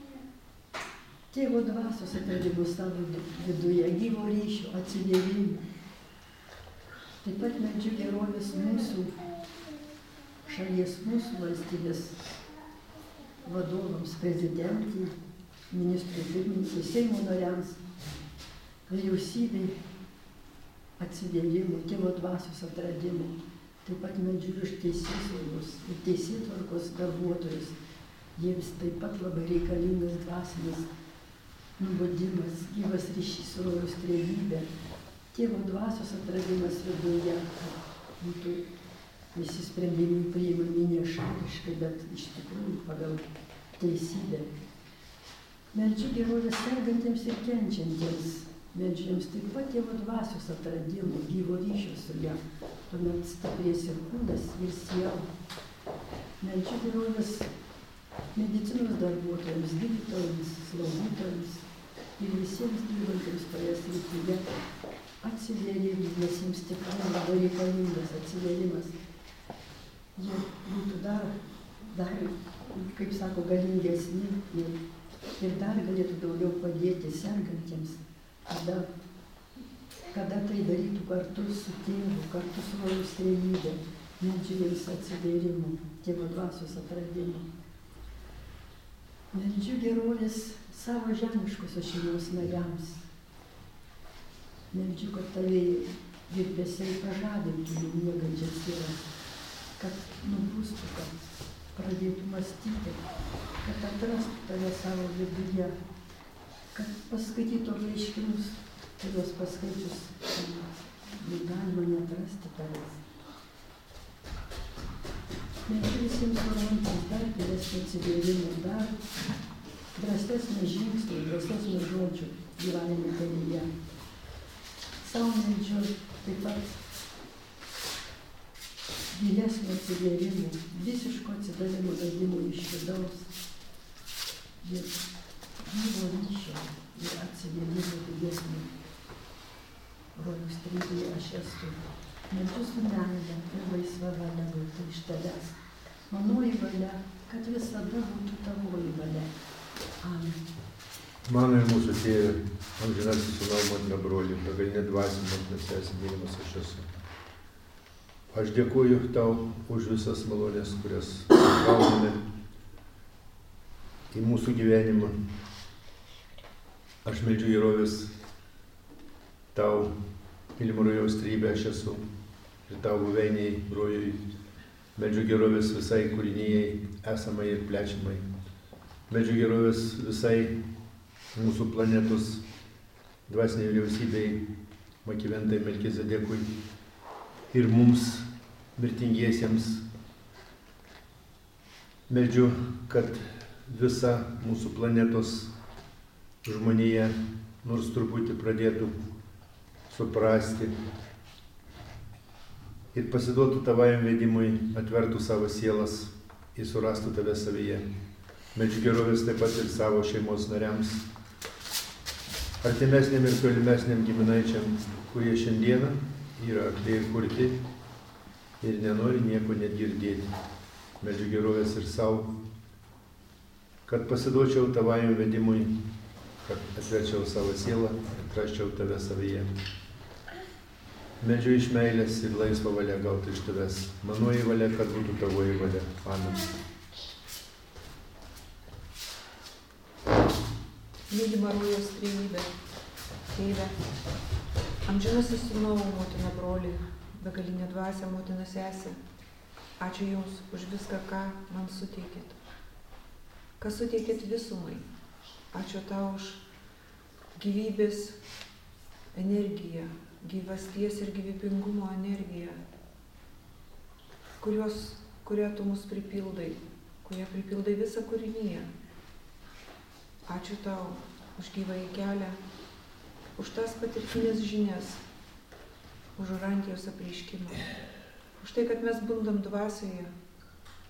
Tėvo dvasios atradimo savo viduje, gyvo ryšio, atsidėvimo. Taip pat meldžiu gerovės mūsų šalies, mūsų valstybės vadovams, prezidentui, ministrui pirmininkui, Seimo nariams, vyriausybei atsidėjimo, Tėvo dvasios atradimo. Taip pat meldžiu iš teisėsaugos ir teisėtvarkos darbuotojus. Jiems taip pat labai reikalingas dvasinis nubudimas, gyvas ryšys su rojaus trejybe, Tėvo dvasios atradimas viduje, kad būtų visi sprendimai priimami nešališkai, bet iš tikrųjų pagal teisybę. Meldžiu gerovės sergantiems ir kenčiantiems. Meldžiu jiems taip pat Tėvo dvasios atradimo, gyvo ryšio su ja. Tuomet stiprės ir kūnas, ir siela. Meldžiu gerovės medicinos darbuotojams, gydytojams, slaugytojams ir visiems dirbantiems toje srityje atsivėrimas, nes jiems tikrai labai reikalingas atsivėrimas. Jie būtų dar, dar, kaip sako, galingesni ir, ir dar galėtų daugiau padėti sergantiems, kada, kada tai darytų kartu su Tėvu, kartu su rojaus trejybe, meldžiu jiems atsivėrimų, Tėvo dvasios atradimų. Meldžiu gerovės savo žemiškosios šeimos nariams. Meldžiu, kad tavėjai virpesiai pažadintų jų miegančias sielas, kad nubūstų, kad pradėtų mąstyti, kad atrastų tave savo viduje, kad paskaitytų laiškimus, kuriuos paskaičius galima neatrasti tavęs. Meldžiu visiems norantiems dar didesnio atsidėjimo, dar drąsesnio žingsnio, drąsesnio žodžių gyvenimo kelyje. Sau meldžiu taip pat gilesnio atsidėjimo, visiško atsidavimo vedimo iš vidaus ir gyvo ryšio ir atsidėjimo didesnio. Rojaus trejybėje aš esu. Meldžiu su meile ir laisva valia būtų iš tavęs. Manoji valia, kad visada būtų tavoji valia. Amen. Mano ir mūsų Tėve, amžinasis sūnau, motina, broli, begalinė dvasia, motina, sesė, mylimas aš esu. Aš dėkuoju tau už visas malonės, kurias gauname į mūsų gyvenimą. Aš meldžiu gerovės tau, mylimo rojaus trejybė aš esu, ir tau buveiniai rojui. Meldžiu gerovės visai kūrinijai, esamai ir plečiamai. Meldžiu gerovės visai mūsų planetos dvasiniai vyriausybei, Makiventai, Melkizedekui ir mums, mirtingiesiems. Meldžiu, kad visa mūsų planetos žmonija nors truputį pradėtų suprasti ir pasiduotų tavajam vedimui, atvertų savo sielas ir surastų tave savyje. Meldžiu gerovės taip pat ir savo šeimos nariams, artimesniam ir tolimesniam giminaičiam, kurie šiandieną yra akli ir kurti ir nenori nieko net girdėti. Meldžiu gerovės ir savo, kad pasiduočiau tavajam vedimui, kad atverčiau savo sielą ir atrasčiau tave savyje. Meldžiu iš meilės ir laisvą valią gauti iš tavęs. Manoji valia, kad būtų tavoji valia. Amen. Mylima rojaus trejybė, Tėve, amžinasis sūnau, motina, broli, begalinė dvasia, motina, sesė. Ačiū Jums už viską, ką man suteikėt. Ką suteikėt visumai. Ačiū tau už gyvybės energiją, gyvasties ir gyvybingumo energiją, kurios, kurią tu mus pripildai, kurią pripildai visą kūriniją. Ačiū tau už gyvąjį kelią, už tas patirtinės žinias, už orantijos apreiškimą, už tai, kad mes bundam dvasioje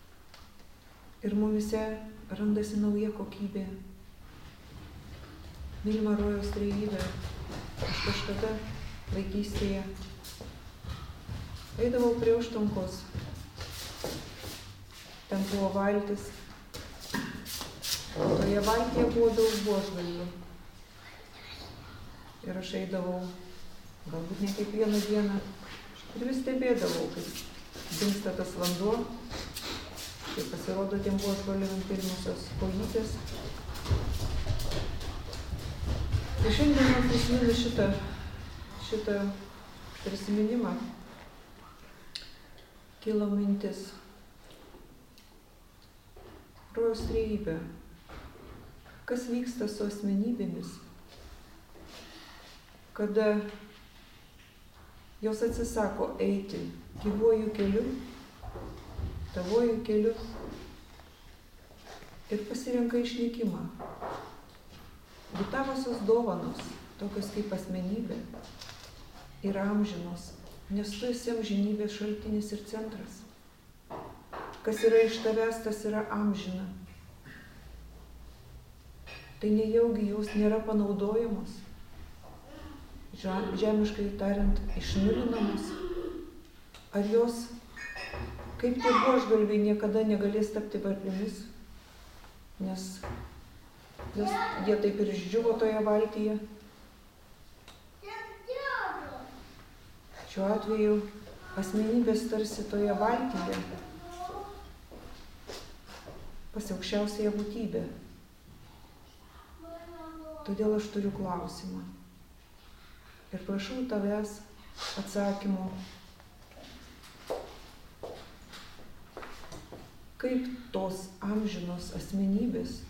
ir mumise randasi nauja kokybė. Mylima rojaus trejybė, aš kažkada vaikystėje eidavau prie užtvankos. Ten buvo valtis. Toje valtyje buvo daug buožgalvių. Ir aš eidavau, galbūt ne kiekvieną dieną, ir vis stebėdavau, kaip dingsta tas vanduo, kaip pasirodo tiem buožgalviam pirmosios kojytės. Tai šiandien man prisimenu šitą, šitą prisiminimą. Kilo mintis. Rojaus trejybė. Kas vyksta su asmenybėmis, kada jos atsisako eiti gyvuoju keliu, tavuoju keliu ir pasirenka išnykimą. Būtavosios dovanos, tokios kaip asmenybė, yra amžinos, nes tu esi amžinybės šaltinis ir centras. Kas yra iš tavęs, tas yra amžina. Tai nejaugi jos nėra panaudojamos, žemiškai tariant, išnulinamos. Ar jos, kaip tie buožgalviai, niekada negalės tapti varlėmis, nes jos, jie taip ir išdžiuvo toje valtyje. Šiuo atveju asmenybės tarsi toje valtyje pas aukščiausiąją būtybę. Todėl aš turiu klausimą ir prašau tavęs atsakymo. Kaip tos amžinos asmenybės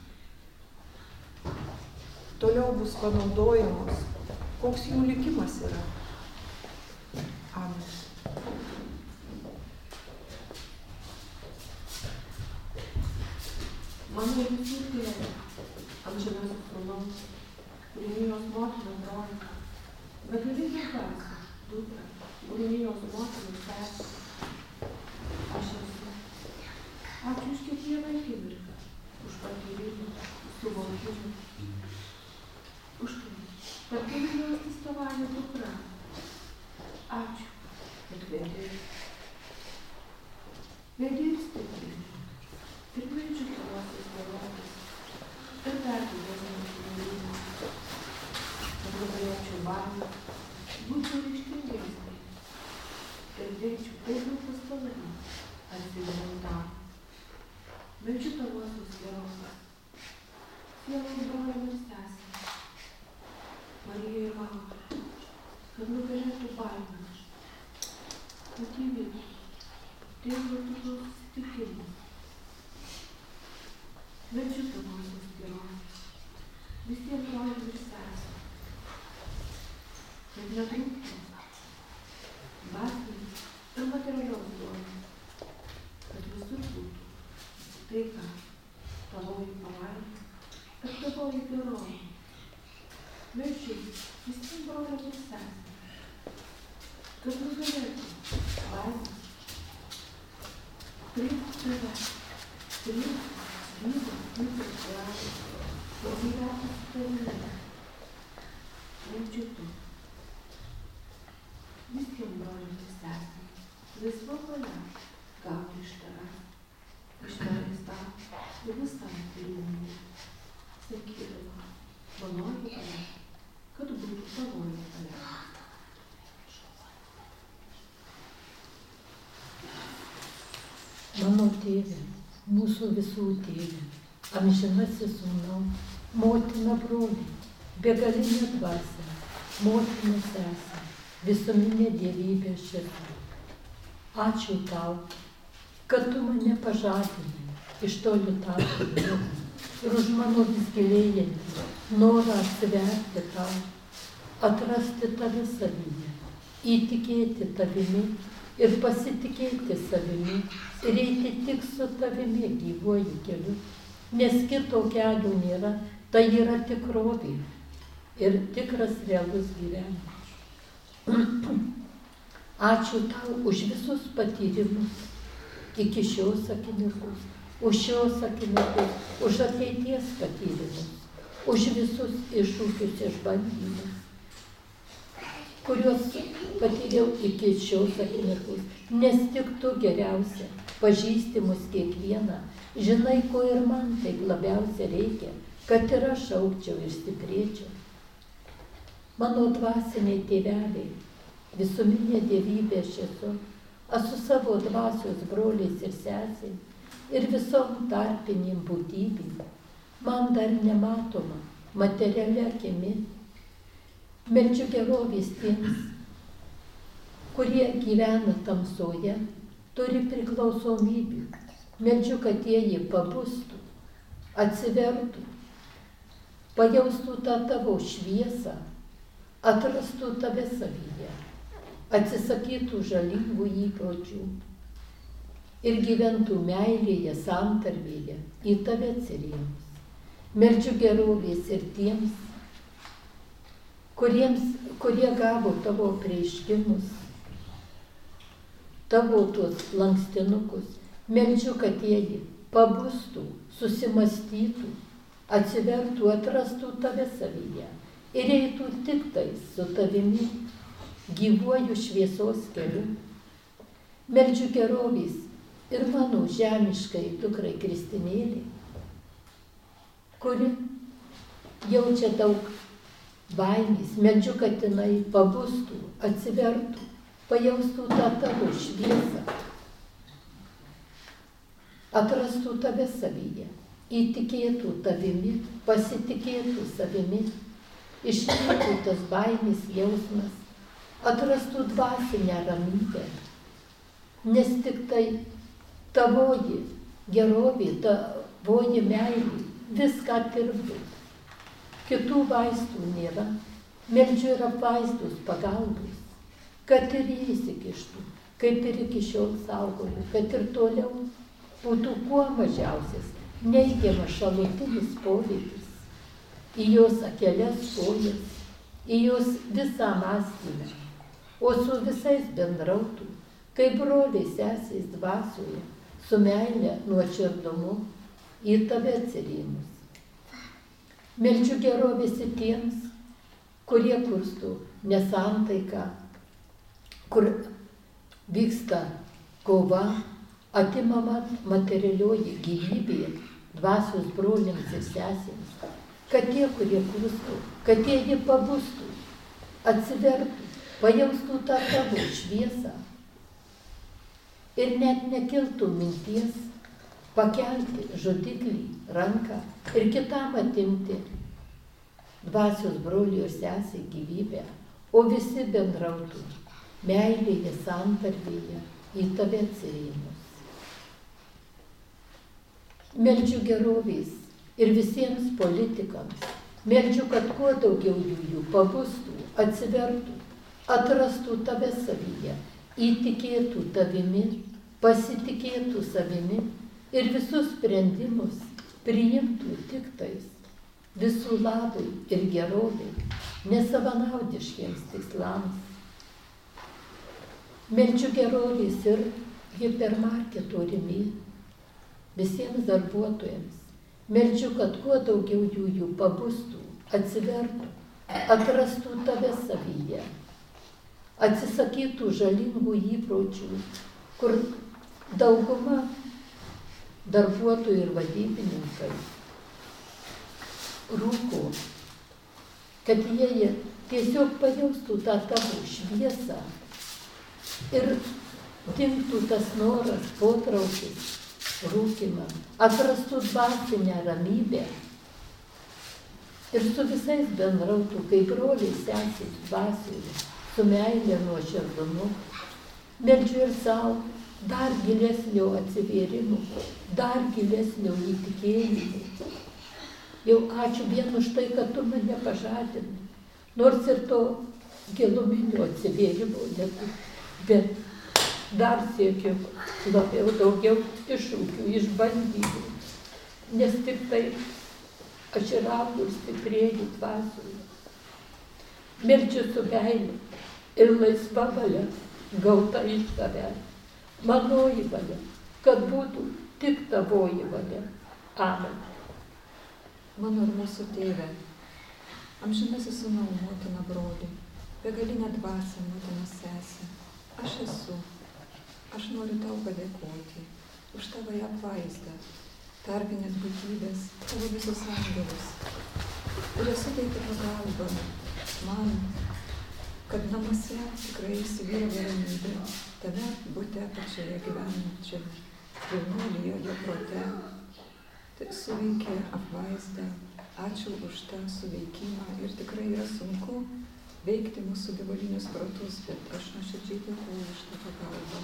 toliau bus panaudojamos, koks jų likimas yra? Amen. Mano visų tėvė, amžinasis sūnus, Unijos motina brolį, begalinė dvasia, dukra, Unijos motina sesė. Aš esu. Ačiū už kiekvieną akimirką, už patyrimą, suvokimą. Už tai, kad galiu jaustis tavąją dukra. Ačiū, kad vedėjai. Vedėjai stipriai. Ir meldžiu tavosios gerovės. Ir dar didesnės mylimos. Kad nugalėčiau baimę, būčiau ryžtingesnė. Ir dėčiau taip daug pastovimą, atsidariant tam. Meldžiu tavosios gerovės. Sielos broliam ir sesėm. Marija ir Malda, kad nugalėtų baimę. Kad įvyktų tėvo tikro susitikimo. Meldžiu tavosios gerovės. Visiems broliam ir sesėm. Kad netrūktų dvasinės ir materialios duonos. Kad visur būtų taika, tavoji palaima ir tavoji gerovė. Meldžiu visiems broliam ir sesėm. Kad nugalėtų baimės. Priimk tave, priimk gyvą, gyvą glavą, ir gyventi su tavimi. Meldžiu tu. Visiems broliam ir sesėm, laisva valia gauti iš tavęs, ištaręs tau ir visam tyrimui, sakydama, manoji valia, kad būtų tavoji valia. Mano tėve, mūsų visų tėve, amžinasis sūnau, motina broli, begalinė dvasia, motina sesė, visuminė dievybė širdį. Ačiū tau, kad tu mane pažadinai iš toli tavo ir už mano vis gilėjantį norą atsiverti tau, atrasti tave savyje, įtikėti tavimi ir pasitikėti savimi ir eiti tik su tavimi gyvuoju keliu, nes kito kelio nėra, tai yra tikrovė ir tikras realus gyvenimas. Ačiū tau už visus patyrimus iki šios akimirkos, už šios akimirkos, už ateities patyrimus. už visus iššūkius išbandymus, kuriuos patyriau iki šios akimirkos, nes tik tu geriausia, pažįsti mus kiekvieną, žinai, ko ir man taip labiausia reikia, kad ir aš augčiau ir stiprėčiau. Mano dvasiniai tėveliai, visuminė dievybė aš esu, aš su savo dvasios broliais ir sesėm ir visom tarpinėm būtybėm, man dar nematoma, materialia akimi. Meldžiu gerovės tiems, kurie gyvena tamsoje, turi priklausomybių. Meldžiu, kad jie pabustų, atsivertų, pajaustų tą tavo šviesą, atrastų tave savyje, atsisakytų žalingų įpročių ir gyventų meilėje, santarvėje, į tave atsirėmus. Meldžiu gerovės ir tiems, kuriems, kurie gavo tavo apreiškimus, tavo tuos lankstinukus. Meldžiu, kad jie pabustų, susimastytų, atsivertų, atrastų tave savyje ir eitų tik tais su tavimi, gyvuoju šviesos keliu. Meldžiu gerovės ir mano žemiškai dukrai Kristinėlei, kuri jaučia daug baimės. Meldžiu, kad jinai pabustų, atsivertų, pajaustų tą tavo šviesą, atrastų tave savyje, įtikėtų tavimi, pasitikėtų savimi, išnyktų tas baimės jausmas, atrastų dvasinę ramybę, nes tik tai tavoji gerovė, tavoji meilė viską tirpdo. Kitų vaistų nėra. Meldžiu ir apvaistus pagalbos, kad ir jie įsikištų, kaip ir iki šiol saugoju, kad ir toliau būtų kuo mažiausias neigiamas šalutinis poveikis į jos akeles kojas, į jos visą mąstymą, o su visais bendrautų, kaip broliai sesės dvasioje, su meile nuoširdumu į tave atsirėmus. Meldžiu gerovės ir tiems, kurie kurstų nesantaiką, kur vyksta kova, atimama materialioji gyvybė dvasios broliams ir sesėms, kad tie, kurie kurstų, kad tie jie pabustų, atsivertų, pajaustų tą tavo šviesą ir net nekiltų minties pakelti žudiklį ranką ir kitam atimti dvasios brolių ir sesė gyvybę, o visi bendrautų meilėje, santarvėje, į tave atsirėmus. Meldžiu gerovės ir visiems politikams. Meldžiu, kad kuo daugiau jų pabustų, atsivertų, atrastų tave savyje, įtikėtų tavimi, pasitikėtų savimi ir visus sprendimus priimtų tik tais visų labui ir gerovai, nesavanaudiškiems tikslams. Meldžiu gerovės ir hipermarketo rimi visiems darbuotojams. Meldžiu, kad kuo daugiau jų jų pabustų, atsivertų, atrastų tave savyje, atsisakytų žalingų įpročių, kur dauguma darbuotojų ir vadybininkai rūko, kad jie tiesiog pajaustų tą tavo šviesą ir dingtų tas noras, potraukis, rūkimą, atrastų dvasinę ramybę ir su visais bendrautų kaip broliai sesės dvasioje, su meilė nuoširdumu. Meldžiu ir savo dar gilesnio atsivėrimo, dar gilesnio įtikėjimo. Jau ačiū vien už tai, kad tu mane pažadinai, nors ir to giluminio atsivėrimo neturiu, bet dar siekiu labiau daugiau iššūkių, išbandymų, nes tik tai aš ir augu ir stiprėju dvasioje. Meldžiu su meile ir laisva valia gauta iš tavęs, manoji valia, kad būtų tik tavoji valia. Amen. mano ir mūsų tėve, amžinasis sūnau, motina, broli, begalinė dvasia, motina, sesė, aš esu, aš noriu tau padėkoti už tavo apvaizdą, tarpinės būtybės, tavo visus angelus, kurie suteikia pagalbą man, kad namuose tikrai įsivyravo ramybė, tave bute pačioje gyvenančiam, jaunuolyje, jo prote. Tai suveikė apvaizdą, ačiū už tą suveikimą ir tikrai yra sunku veikti mūsų gyvulinius protus, bet aš nuoširdžiai dėkoju už tą pagalbą.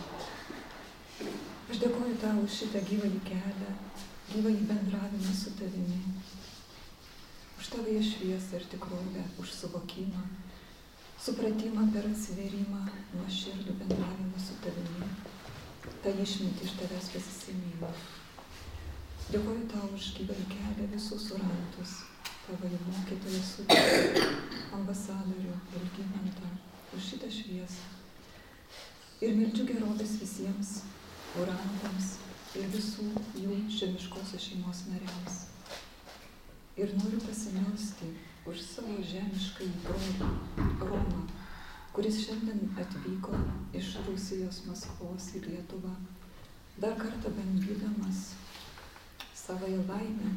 Aš dėkoju tau už šitą gyvąjį kelią, gyvąjį bendravimą su tavimi, už tavąją šviesą ir tikrovę, už suvokimą, supratimą per atsiverimą, nuoširdų bendravimą su tavimi, tą išmintį iš tavęs pasisėmimą. Dėkoju tau už gyvąjį kelią, visus orantus, tavąjį mokytoją sudėtį, ambasadorių, Algimantą, už šitą šviesą. Ir meldžiu gerovės visiems orantams ir visų jų žemiškosios šeimos nariams. Ir noriu pasimelsti už savo žemiškąjį brolį, Romą, kuris šiandien atvyko iš Rusijos, Maskvos į Lietuvą, dar kartą bandydamas savąją laimę.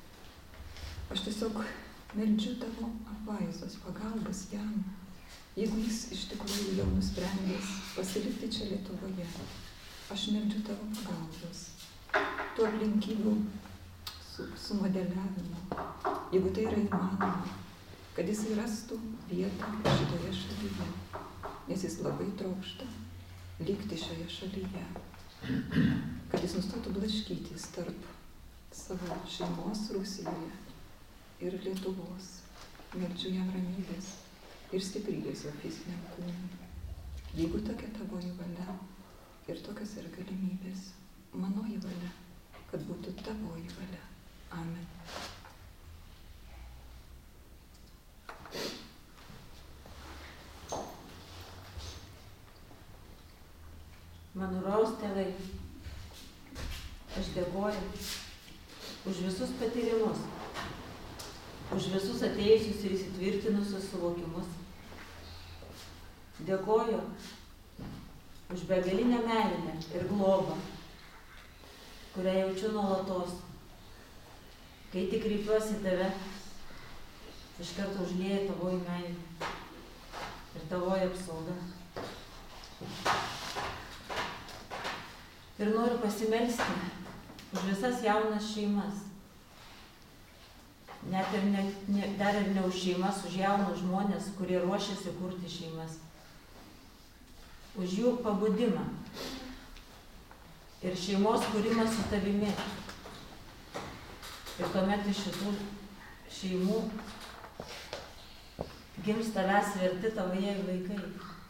Aš tiesiog meldžiu tavo apvaizdos pagalbos jam, jeigu jis iš tikrųjų jau nusprendęs pasilikti čia Lietuvoje. Aš meldžiu tavo pagalbos, tų aplinkybių su, sumodeliavimu, jeigu tai yra įmanoma, kad jis rastų vietą šitoje šalyje, nes jis labai trokšta likti šioje šalyje, kad jis nustotų blaškytis tarp savo šeimos Rusijoje ir Lietuvos. Meldžiu jam ramybės ir stiprybės jo fiziniam kūnui. Jeigu tokia tavoji valia ir tokios yra galimybės, manoji valia, kad būtų tavoji valia. Amen. Mano raus tėvai, aš dėkoju už visus patyrimus, už visus atėjusius ir įsitvirtinusius suvokimus. Dėkoju už begalinę meilę ir globą, kurią jaučiu nuolatos. Kai tik kreipiuosi į tave, iš karto užlieja tavoji meilė ir tavoji apsauga. Ir noriu pasimelsti už visas jaunas šeimas. Net ir ne, ne, dar ir ne už šeimas, už jaunus žmonės, kurie ruošiasi kurti šeimas. Už jų pabudimą ir šeimos kūrimą su tavimi. Ir tuomet iš šitų šeimų gims tavęs verti tavoje vaikai.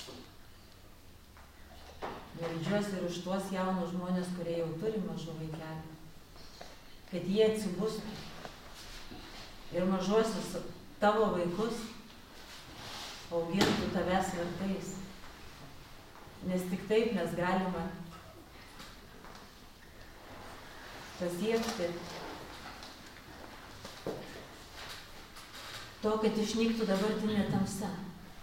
Meldžiuosi ir už tuos jaunus žmonės, kurie jau turi mažų vaikelių, kad jie atsibustų ir mažuosius tavo vaikus augintų tavęs vertais. Nes tik taip mes galime pasiekti to, kad išnyktų dabartinė tamsa.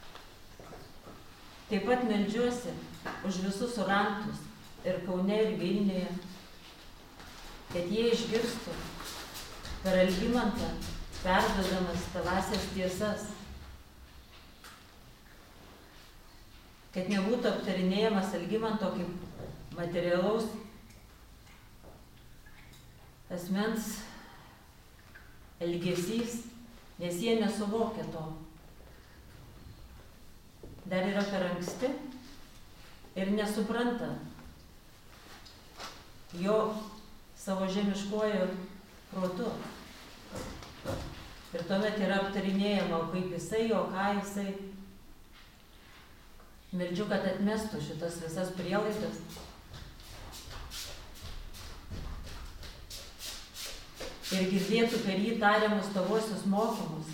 Taip pat meldžiuosi už visus orantus ir Kaune ir Vilniuje, kad jie išgirstų per Algimantą perduodamas tavasias tiesas, kad nebūtų aptarinėjamas Algimanto kaip materialaus asmens elgesys, nes jie nesuvokia to. Dar yra per anksti ir nesupranta jo savo žemiškuoju protu. Ir tuomet yra aptarinėjama, kaip jisai, o ką jisai. Meldžiu, kad atmestų šitas visas prielaidas. Ir girdėtų per jį tariamus tavuosius mokymus.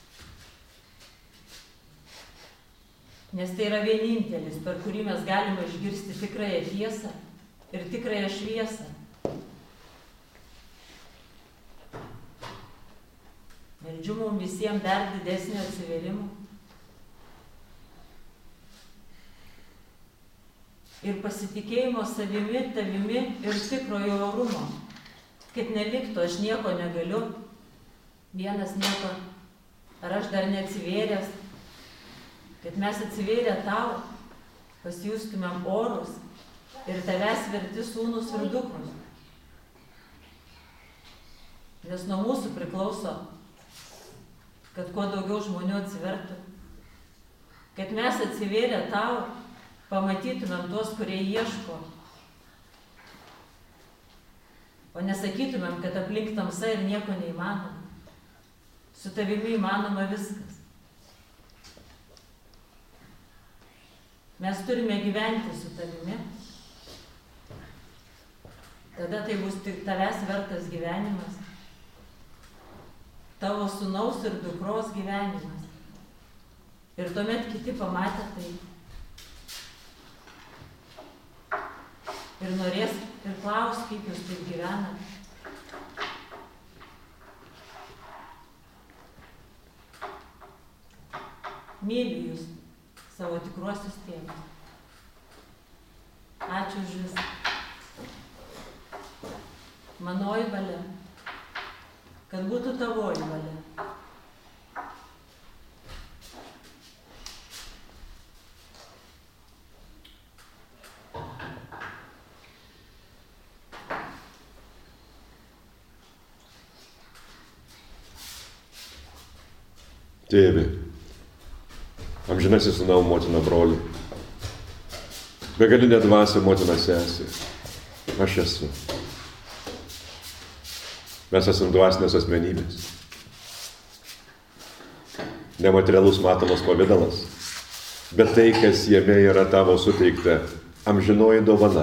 Nes tai yra vienintelis, per kurį mes galime išgirsti tikrąją tiesą ir tikrąją šviesą. meldžiu mums visiems dar didesnio atsivėrimo. Ir pasitikėjimo savimi, tavimi ir tikrojo orumo. Kad neliktų, aš nieko negaliu, vienas nieko, ar aš dar neatsivėręs, kad mes atsivėrę tau, pasijustumėm orus ir tavęs verti sūnus ir dukrus. Nes nuo mūsų priklauso, kad kuo daugiau žmonių atsivertų, kad mes atsivėrę tau, pamatytumėm tuos, kurie ieško, o nesakytumėm, kad aplink tamsa ir nieko neįmanoma. Su tavimi įmanoma viskas. Mes turime gyventi su tavimi. Tada tai bus tik tavęs vertas gyvenimas. Tavo sūnaus ir dukros gyvenimas. Ir tuomet kiti pamatė tai. Ir norės ir klaus, kaip jūs taip gyvenat. Myliu jūs, savo tikruosius tėvus. Ačiū už visą. Manoji valia, kad būtų tavoji valia. Tėve, amžinasis sūnau, motina, broli, begalinė dvasia, motina, sesė, aš esu. Mes esam dvasinės asmenybės. Nematerialus matomas pavidalas, bet tai, kas jame yra tavo suteikta, amžinoji dovana.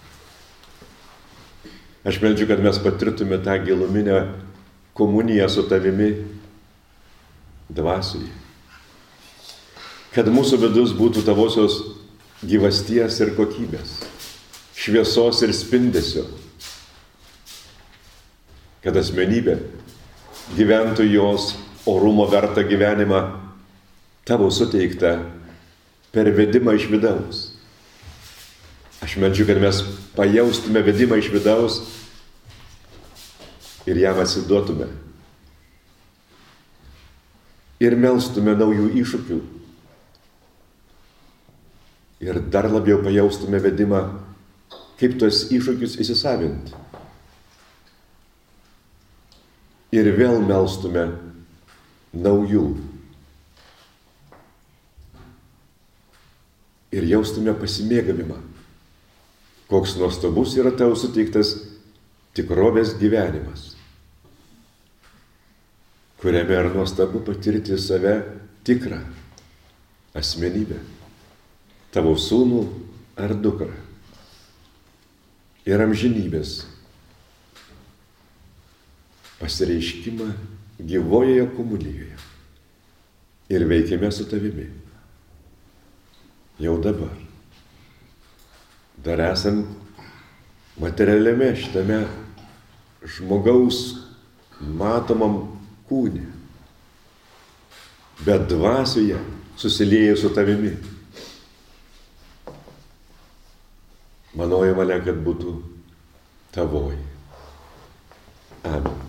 Aš meldžiu, kad mes patirtume tą giluminę komuniją su tavimi dvasioje. Kad mūsų vidus būtų tavosios gyvasties ir kokybės, šviesos ir spindesio. Kad asmenybė gyventų jos orumo vertą gyvenimą tavo suteiktą per vedimą iš vidaus. Aš meldžiu, kad mes pajaustume vedimą iš vidaus ir jam atsiduotume. Ir melstume naujų iššūkių. Ir dar labiau pajaustume vedimą, kaip tuos iššūkius įsisavinti. Ir vėl melstume naujų. Ir jaustume pasimėgavimą. Koks nuostabus yra tau suteiktas tikrovės gyvenimas, kuriame ir nuostabu patirti save tikrą asmenybę, tavo sūnų ar dukrą. Ir amžinybės pasireiškimą gyvojoje komunijoje ir veikime su tavimi. Jau dabar, dar esant materialiame šitame žmogaus matomam kūne, bet dvasioje susilieja su tavimi. Manoji valia, kad būtų tavoji. Amen.